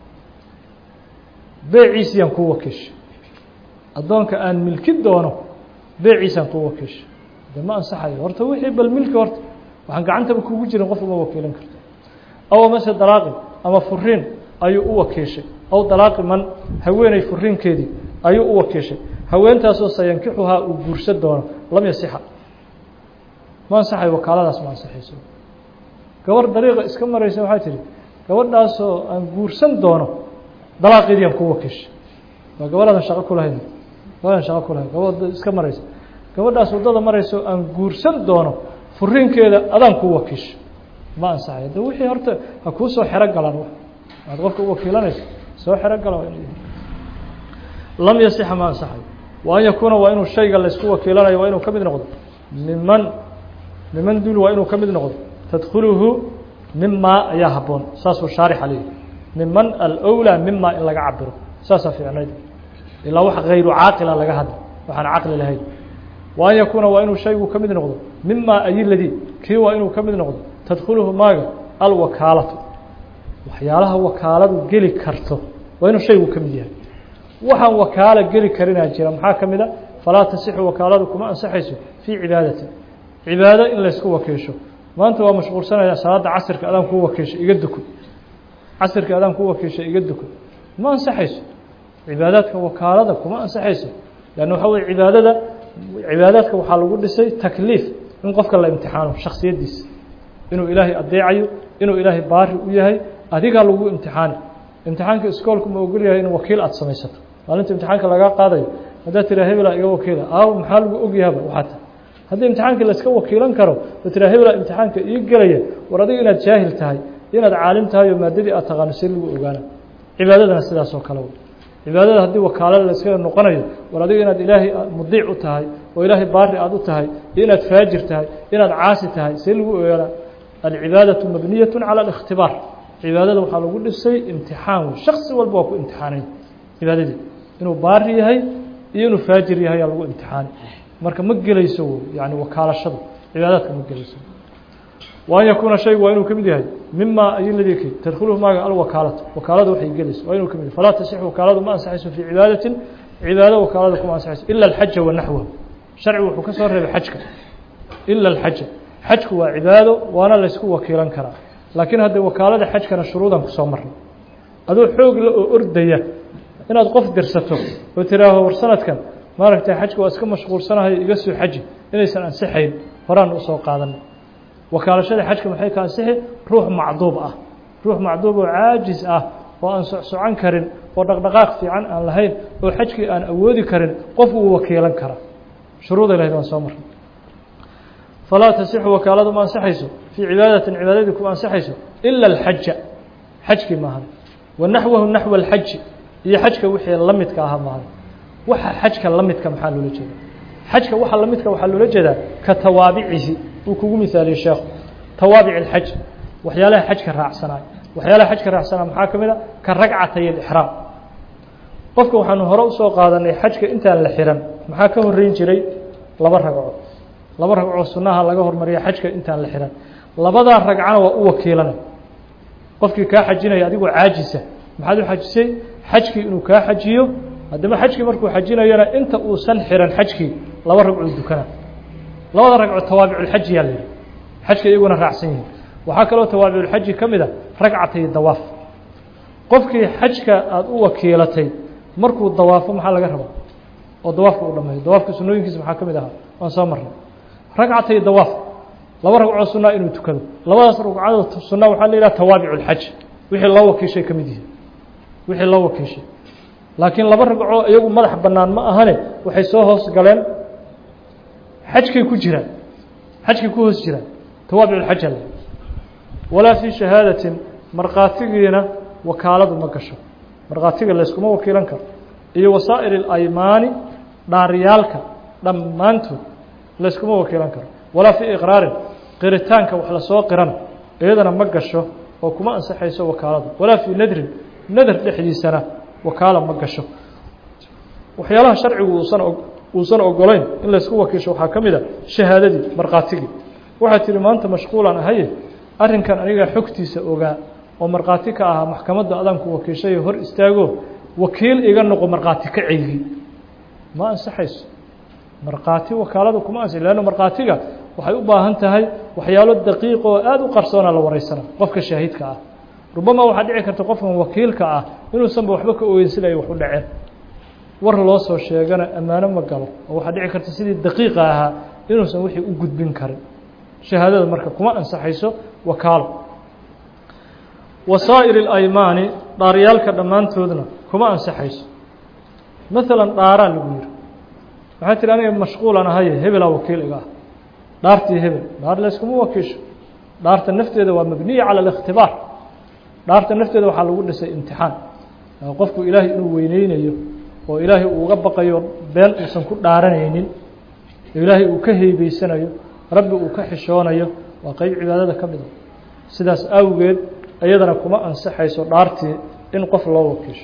بيعيسي ينكو وكيش أدون كأن ملكي دونه بيعيسي ينكو وكيش ده ما أنصحي ورتوحي بالملك ورت وحنك عنت بكو وجر قف وكيلن كرت أو مثل دراقي أما فرين ayuu u wakiishay aw dalaaq man haweenay furiinkeedii ayuu u wakiishay haweentaasoo sayankixuha uu guursan doono lam yasixa ma ansaxay wakaaladaas ma ansaxayso gabar dariiqa iska maraysa waxay tiri gabadhaasoo aan guursan doono dalaaqeedii aan ku wakiishay waa gabadhan shaqo ku lahayn gabadhan shaqo ku lahayn gabadha iska maraysa gabadhaas wadada maraysa aan guursan doono furiinkeeda adaan ku wakiishay ma ansaxay dad wixii horta ha ku soo xiro galaan هذا قفك وكيلانيس سو خرغلا لم يصح ما صح وان يكون وانه الشيء اللي اسكو وكيلاناي وانه كميد نقد ممن ممن دول وانه كميد نقد تدخله مما يا حبون ساس شارح عليه ممن الاولى مما ان لا عبره ساس في عنيد الا واحد غير عاقل لا هاد وحنا عقل لهي وان يكون وانه شيء كميد نقد مما اي الذي كي وانه كميد نقد تدخله ما الوكاله waxyaalaha wakaaladu gali karto waa inuu shaygu kamid yahay waxaan wakaala gali karina jira maxaa kamida falaa tasixu wakaaladu kuma ansaxayso fi cibaadati cibaada in la isku wakiisho maanta waa mashquulsanaya salaada casirka adaan ku wakiisho iga duko casirka adaan ku wakiisho iga duko ma ansaxayso cibaadadka wakaalada kuma ansaxayso laana waxa way cibaadada cibaadadka waxa lagu dhisay takliif in qofka la imtixaano shakhsiyadiisa inuu ilaahay adeecayo inuu ilaahay baari u yahay adigaa lagu imtixaani imtixaanka iskoolku ma ogol yahay in wakiil aad samaysato maalinta imtixaanka lagaa qaadayo haddaad tiraa hebelaa iga wakiila aaw maxaa lagu ogyahaba waxaa tahay haddii imtixaankii layska wakiilan karo oo tiraa hebelaa imtixaanka ii gelaya war adiga inaad jaahil tahay inaad caalim tahay oo maadadii aad taqaano si lagu ogaana cibaadadana sidaas oo kale wey cibaadada haddii wakaalo layskaga noqonayo war adiga inaad ilaahay mudiic u tahay oo ilaahay baari aad u tahay iyo inaad faajir tahay inaad caasi tahay see lagu ogaana alcibaadatu mabniyatu cala alikhtibaar cibaadada waxaa lagu dhisay imtixaan wey shaksi walba waa ku imtixaanay cibaadadii inuu baari yahay iyo inuu faajir yahay aa lagu imtixaanay marka ma gelayso wey yani wakaalashada cibaadaadka ma gelayso وأن يكون شيء وإنه كمد هاي مما يلذيك تدخله ما الوكالة وكالة وحي جلس وإنه كمد فلا تصح وكالة ما أنسحس في عبادة عبادة وكالة ما أنسحس إلا الحج والنحوه شرع وحكسر بحجك إلا الحج حجك وعبادة وأنا لسكو وكيلا كرا لكن هذه وكالة حج كان شروطا كسمر هذا حوق أردية إن أتقف درسته وتراه ورسنة كان ما رحت حجك وأسكن مشغول سنة يقصوا حج إني سنة أنسحين فران أسوق قادم wakaalashada xajka maxay ka ansixi ruux macduub ah ruux macduub oo caajis ah oo aan socon karin oo dhaqdhaqaaq fiican aan lahayn oo xajkii aan awoodi karin qof uu wakiilan kara shuruuda ilaahay waan soo marnay falaa tasixu wakaaladu ma ansaxayso fii cibaadatin cibaadadii ku ansaxayso ila alxaja xajkii maahan wanaxwahu naxwa alxaji iyo xajka wixii la midka ahaa maahan waxa xajka la midka maxaa loola jeedaa xajka waxa la midka waxaa loola jeedaa ka tawaabicihi وكوجو مثال الشيخ توابع الحج وحيالها حج كراعسنا وحيالها حج كراعسنا محاكمة كرجعتي الإحرام قفك وحنو هرو سوق هذا إن حج كأنت الحرام محاكمة الرين جري لبر رجعوا لبر رجعوا السنة على جهر مريا حج كأنت الحرام لبضع رجعنا ووكيلنا قفك كحجنا يديو عاجزة محدو حج شيء حج كي إنه كحجيو هذا ما حج كي مركو حجنا يرى أنت وسن حرام حج كي لبر رجعوا الدكان labada ragco tawaabicu lxaj yaa la yidhi xajka iyaguna raacsan yihiin waxaa kaloo tawaabicu lxaji ka mid a ragcatay dawaaf qofkii xajka aada u wakiilatay markuu dawaafo maxaa laga rabaa oo dawaafka u dhameeyo dawaafka sunnooyinkiisa maxaa ka mid ahaa waan soo marnay ragcatay dawaaf laba ragcoo sunnaa inuu tukado labadaas ragcadood sunna waxaa la yidhaha tawaabicu lxaj wixii loo wakiishay ka mid yihiin wixii loo wakiishay laakiin laba ragcoo iyagu madax bannaan ma ahane waxay soo hoos galeen xajkay ku jiraan xajkay ku hoos jiraan tawaabic alxaj alle walaa fii shahaadatin markhaatigiina wakaaladu ma gasho markhaatiga layskuma wakiilan karo iyo wasaa'ir alaymaani dhaaryaalka dhammaantood layskuma wakiilan karo walaa fii iqraarin qiritaanka wax lasoo qirana iyadana ma gasho oo kuma ansaxayso wakaaladu walaa fii nadrin nadar dhexdiisana wakaala ma gasho waxyaalaha sharcigu uusan uusan ogolayn in la isku wakiisho waxaa ka mid a shahaadadii markhaatigii waxaa tihi maanta mashquulaan ahaye arrinkan aniga xogtiisa ogaa oo markhaati ka ahaa maxkamadda adaanku wakiishayo hor istaago wakiil iga noqo markhaati ka ceygi ma ansaxayso markhaati wakaalada kuma ansax leanno markhaatiga waxay u baahan tahay waxyaalo daqiiq oo aada u qarsoona la wareysana qofka shaahidka ah rubama waxaa dhici karta qofkan wakiilka ah inuusanba waxba ka ogeyn sida ay wax u dhaceen war loo soo sheegana ammaano ma galo oo waxaa dhici karta sidii daqiiqa ahaa inuusan wixii u gudbin karin shahaadada marka kuma ansaxayso wakaalo wasaa'ir alaymaani dhaaryaalka dhammaantoodna kuma ansaxayso maalan dhaaraa lagu yiri waxaa tiri aniga mashquulan ahaye hebelaa wakiil iga ah dhaartii hebel dhaar layskuma wakiisho dhaarta nafteeda waa mabniya cala alikhtibaar dhaarta nafteeda waxaa lagu dhisay imtixaan qofku ilaahay inuu weyneynayo oo ilaahay uu uga baqayo been uusan ku dhaaranaynin ilaahay uu ka heybeysanayo rabbi uu ka xishoonayo waa qayb cibaadada ka mid ah sidaas awgeed iyadana kuma ansaxayso dhaartii in qof loo wakiisho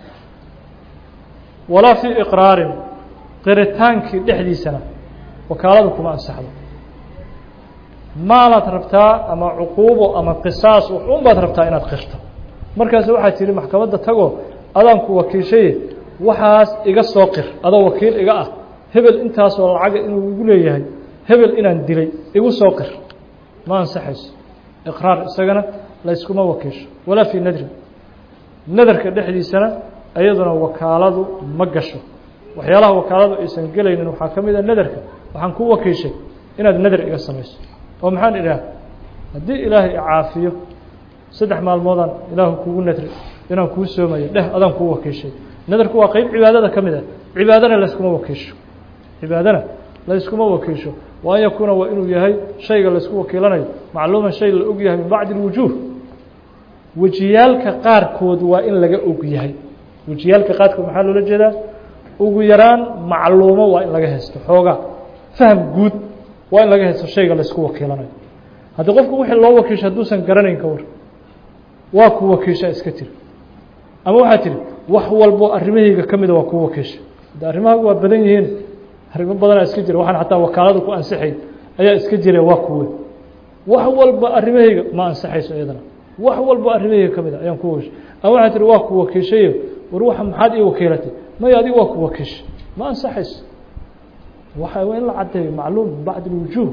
walaa fii iqraarin qiritaankii dhexdiisana wakaaladu kuma ansaxdo maalaad rabtaa ama cuquubo ama qisaas wuxuun baad rabtaa inaad qirto markaas waxaad tihi maxkamadda tagoo adaanku wakiishaye waxaas iga soo qir adoo wakiil iga ah hebel intaasoo lacaga inuu igu leeyahay hebel inaan dilay igu soo qir ma ansaxayso iqraar isagana layskuma wakiisho walaa fii nadrin nadarka dhexdiisana iyaduna wakaaladu ma gasho waxyaalaha wakaaladu aysan gelaynin waxaa ka mid a nadarka waxaan ku wakiishay inaad nadar iga samayso oo maxaan idhaah haddii ilaahay icaafiyo saddex maalmoodaan ilaahu kugu nadri inaan kuu soomayo dheh adaan kuu wakiishay nadarku waa qayb cibaadada ka mid ah cibaadana layskuma wakiisho cibaadana layskuma wakiisho wa an yakuuna waa inuu yahay shayga laysku wakiilanayo macluuman shay la og yahay min bacdi alwujuuh wejiyaalka qaarkood waa in laga og yahay wejiyaalka qaarkood maxaa loola jeedaa ugu yaraan macluumo waa in laga haysto xoogaa faham guud waa in laga haysto shayga laysku wakiilanayo haddii qofku wixii loo wakiisho hadduusan garanayn ka war waa ku wakiishaa iska tiri ama waxaa tihi wax walbo arrimahayga ka mida waa ku wakiisha de arrimahaagu waa badan yihiin arrimo badanaa iska jira waxaan xataa wakaalada ku ansixayn ayaa iska jira waa kuwe wax walba arrimahayga ma ansaxayso iyadana wax walba arrimahayga ka mida ayaan ku wakiishay ama waxaa tihi waa ku wakiishayo war waxa maxaad ii wakiilatay maya adiga waa ku wakiishay ma ansaxayso waxa waa in la caddeeyo macluum min bacdi alwujuuh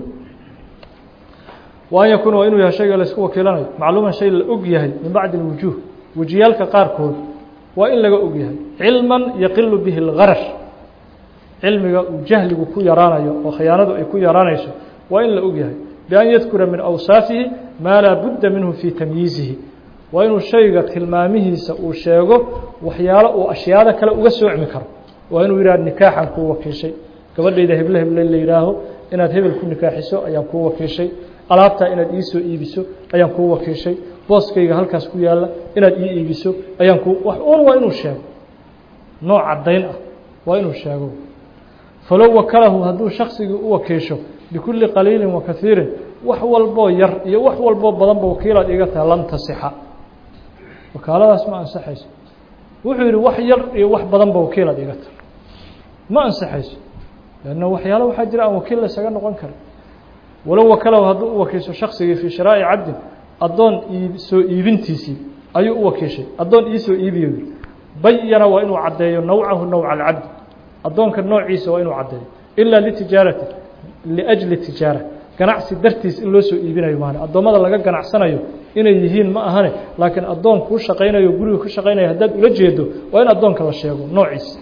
wa an yakuuna waa inuu yahay shayga laysku wakiilanayo macluuman shay la og yahay min bacdi alwujuuh wejiyaalka qaarkood waa in laga og yahay cilman yaqilu bihi اlgarar cilmiga uu jahligu ku yaraanayo oo khiyaanadu ay ku yaraanayso waa in la og yahay bian yadkura min awsaafihi maa laa budda minhu fii tamyiizihi waa inuu shayga tilmaamihiisa uu sheego waxyaalo uu ashyaada kale uga soocmi karo waa inuu yidhaha nikaaxan kuu wakiishay gabadhayda heble heble la yidhaaho inaad hebel ku nikaaxiso ayaan kuu wakiishay alaabtaa inaad ii soo iibiso ayaan kuu wakiishay booskayga halkaas ku yaalla inaad ii iibiso ayaan ku wax uun waa inuu sheego nooc caddayn ah waa inuu sheego falow wakalahu hadduu shaksigii u wakiisho bikulli qaliilin wa kaiirin wax walboo yar iyo wax walboo badanba wakiilaad iga tahay lam tasixa wakaaladaas ma ansaxayso wuxuu yidhi wax yar iyo wax badanba wakiilaad iga tahay ma ansaxayso lanna waxyaalo waxaa jira aan wakiil laysaga noqon karin walow wakalahu hadduu u wakiisho shaksigii fii shiraa'i cabdin addoon iib soo iibintiisii ayuu u wakiishay addoon iisoo iibiyo bayana waa inuu caddeeyo nawcahu nawca alcabdi addoonka noociisa waa inuu caddeeyo ilaa litijaarati liajli tijaara ganacsi dartiis in loo soo iibinayo maahane addoommada laga ganacsanayo inay yihiin ma ahane laakiin addoon kuu shaqaynayo guriga ku shaqaynaya haddaad ula jeedo waa in addoonka la sheego noociisa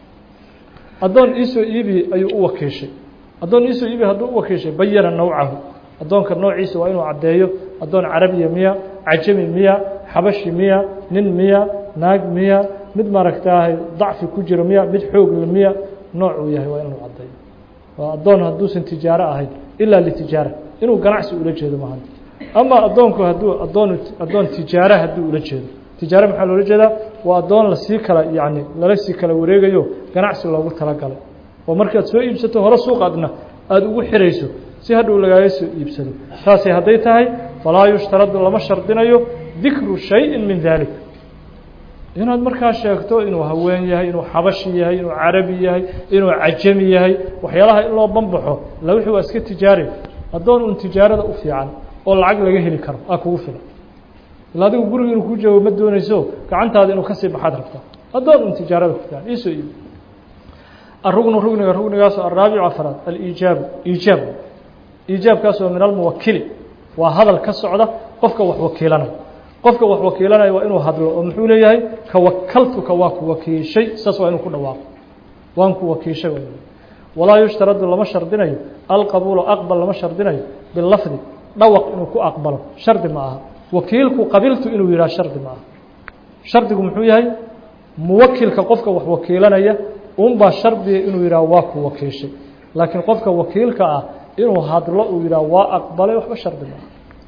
addoon iisoo iibi ayuu u wakiishay addoon iisoo iibi hadduu u wakiishay bayana nawcahu addoonka noociisa waa inuu caddeeyo addoon carabiya miya cajami miya xabashi miya nin miya naag miya mid maaragtaahay dacfi ku jiro miya mid xoogla miya noocuu yahay waa inuu caddeeyo waa addoon hadduusan tijaaro ahayn ilaa litijaara inuu ganacsi ula jeedo maahan ama addoonku hadduu addoon addoon tijaara hadduu ula jeedo tijaaro maxaa loola jeedaa waa addoon lasii kala yacni lala sii kala wareegayo ganacsi loogu talagalay oo markaad soo iibsato hore suuqaadna aada ugu xirayso si hadhow lagaaga soo iibsado taasi hadday tahay falaa yushtaradu lama shardinayo dikru shayin min dalik inaad markaa sheegto inuu haween yahay inuu xabashi yahay inuu carabi yahay inuu cajami yahay waxyaalaha in loo banbaxo la wixii waa iska tijaari addoon un tijaarada u fiican oo lacag laga heli karo aa kugu filan ila adigu guriga inuu kuu joogo ma doonayso gacantaada inuu kasii baxaad rabtaa addoon un tijaarada ku fiican iisoo iibi الركن ركنiga ركنigaasoo الرaaبع أفرaad الإiجاaب إiجاaب إiجاaبkaasoo min الmuwakili waa hadal ka socda qofka wax wakiilanaya qofka wax wakiilanaya waa inuu hadlo oo muxuu leeyahay kawakaltuka waa ku wakiishay saas waa inuu ku dhawaaqo waan ku wakiishay walaa yushtaradu lama shardinayo alqabuulo aqbal lama shardinayo bilafdi dhawaq inuu ku aqbalo shardi ma aha wakiilku qabiltu inuu yidhaha shardi ma aha shardigu muxuu yahay muwakilka qofka wax wakiilanaya un baa shardiga inuu yidhaha waa ku wakiishay laakiin qofka wakiilka ah inuu hadlo uu yidhaha waa aqbalay waxba shardi maaha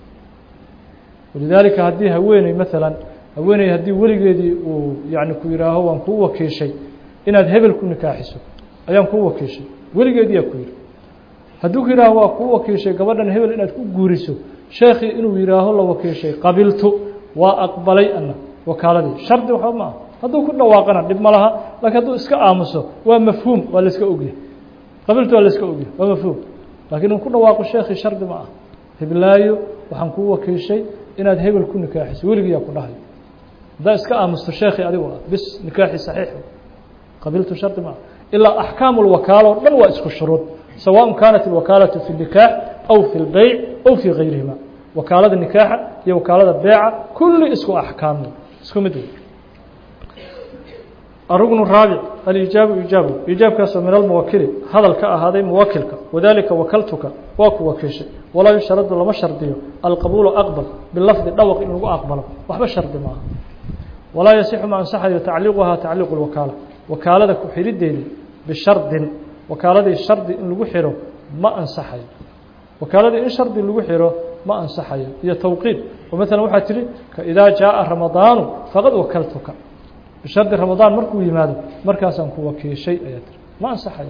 walidaalika haddii haweeney maalan haweeney haddii weligeedii uu yani ku yidhaaho waan kuu wakiishay inaad hebel ku nikaaxiso ayaan kuu wakiishay weligeediyaa ku yidhi hadduu ku yidhaaho waa kuu wakiishay gabadhan hebel inaad ku guuriso sheekhii inuu yidhaaho la wakiishay qabiltu waa aqbalay ana wakaaladii shardi waxba ma aha hadduu ku dhawaaqana dhib ma laha laakiin hadduu iska aamuso waa mafhuum waa la iska ogyahay qabiltu waa la iska ogyahay waa mafhuum laakiin uu ku dhawaaqo sheekhii shardi ma aha heblaayo waxaan kuu wakiishay inaad hebel ku nikaaxiso weligiyaa ku dhahay haddaa iska aamusto sheekhii adigu ah bis nikaaxii saxiix qabiltu shardi ma aha ilaa axkaamu lwakaalo dhan waa isku shuruud sawaaء kaanat اlwakaalatu fi اnikaax aw fi اlbeyc aw fii gayrihima wakaalada nikaaxa iyo wakaalada beeca kulli isku axkaam isku mid wey الركن الرابع الإجاب إجاب إجاب كاس من الموكل هذا الكأ هذا موكلك وذلك وكلتك واكو وكيش ولا يشرد لما شرطيه القبول أقبل باللفظ الدوق إنه أقبله وحب الشرط معه ولا يصح مع صحة تعليقها تعليق الوكالة وكالة كحيل الدين بالشرط وكالة الشرط إنه وحره ما أنصحه وكالة إن شرط إنه وحره ما أنصحه هي توقيت ومثلا واحد تري إذا جاء رمضان فقد وكلتك بشرط رمضان مركو يماده مركاسا كوكي شيء يتر ما أنصحه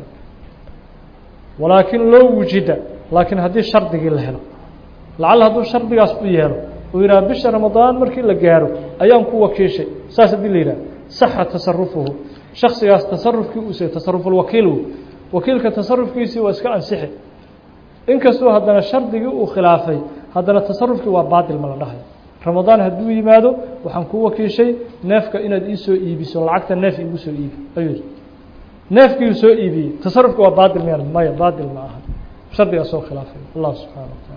ولكن لو وجد لكن هذه الشرط له لعل هذا الشرط يسبيه ويرى بش رمضان مركي لجاره أيام كوكي شيء ساس دليله صح تصرفه شخص ياس تصرف كيسي تصرف الوكيل وكيل كتصرف كيسي واسكا أنصحه إن كسو هذا الشرط وخلافي هذا التصرف كوا باطل من الله رمضان هدو يمادو waxaan ku wakiishay neefka inaad ii soo iibiso lacagta neef iigu soo iibi ayuu neefkii soo iibi tasarrufku waa baadil meel ma baadil ma aha shardiga soo khilaafay Allah subhanahu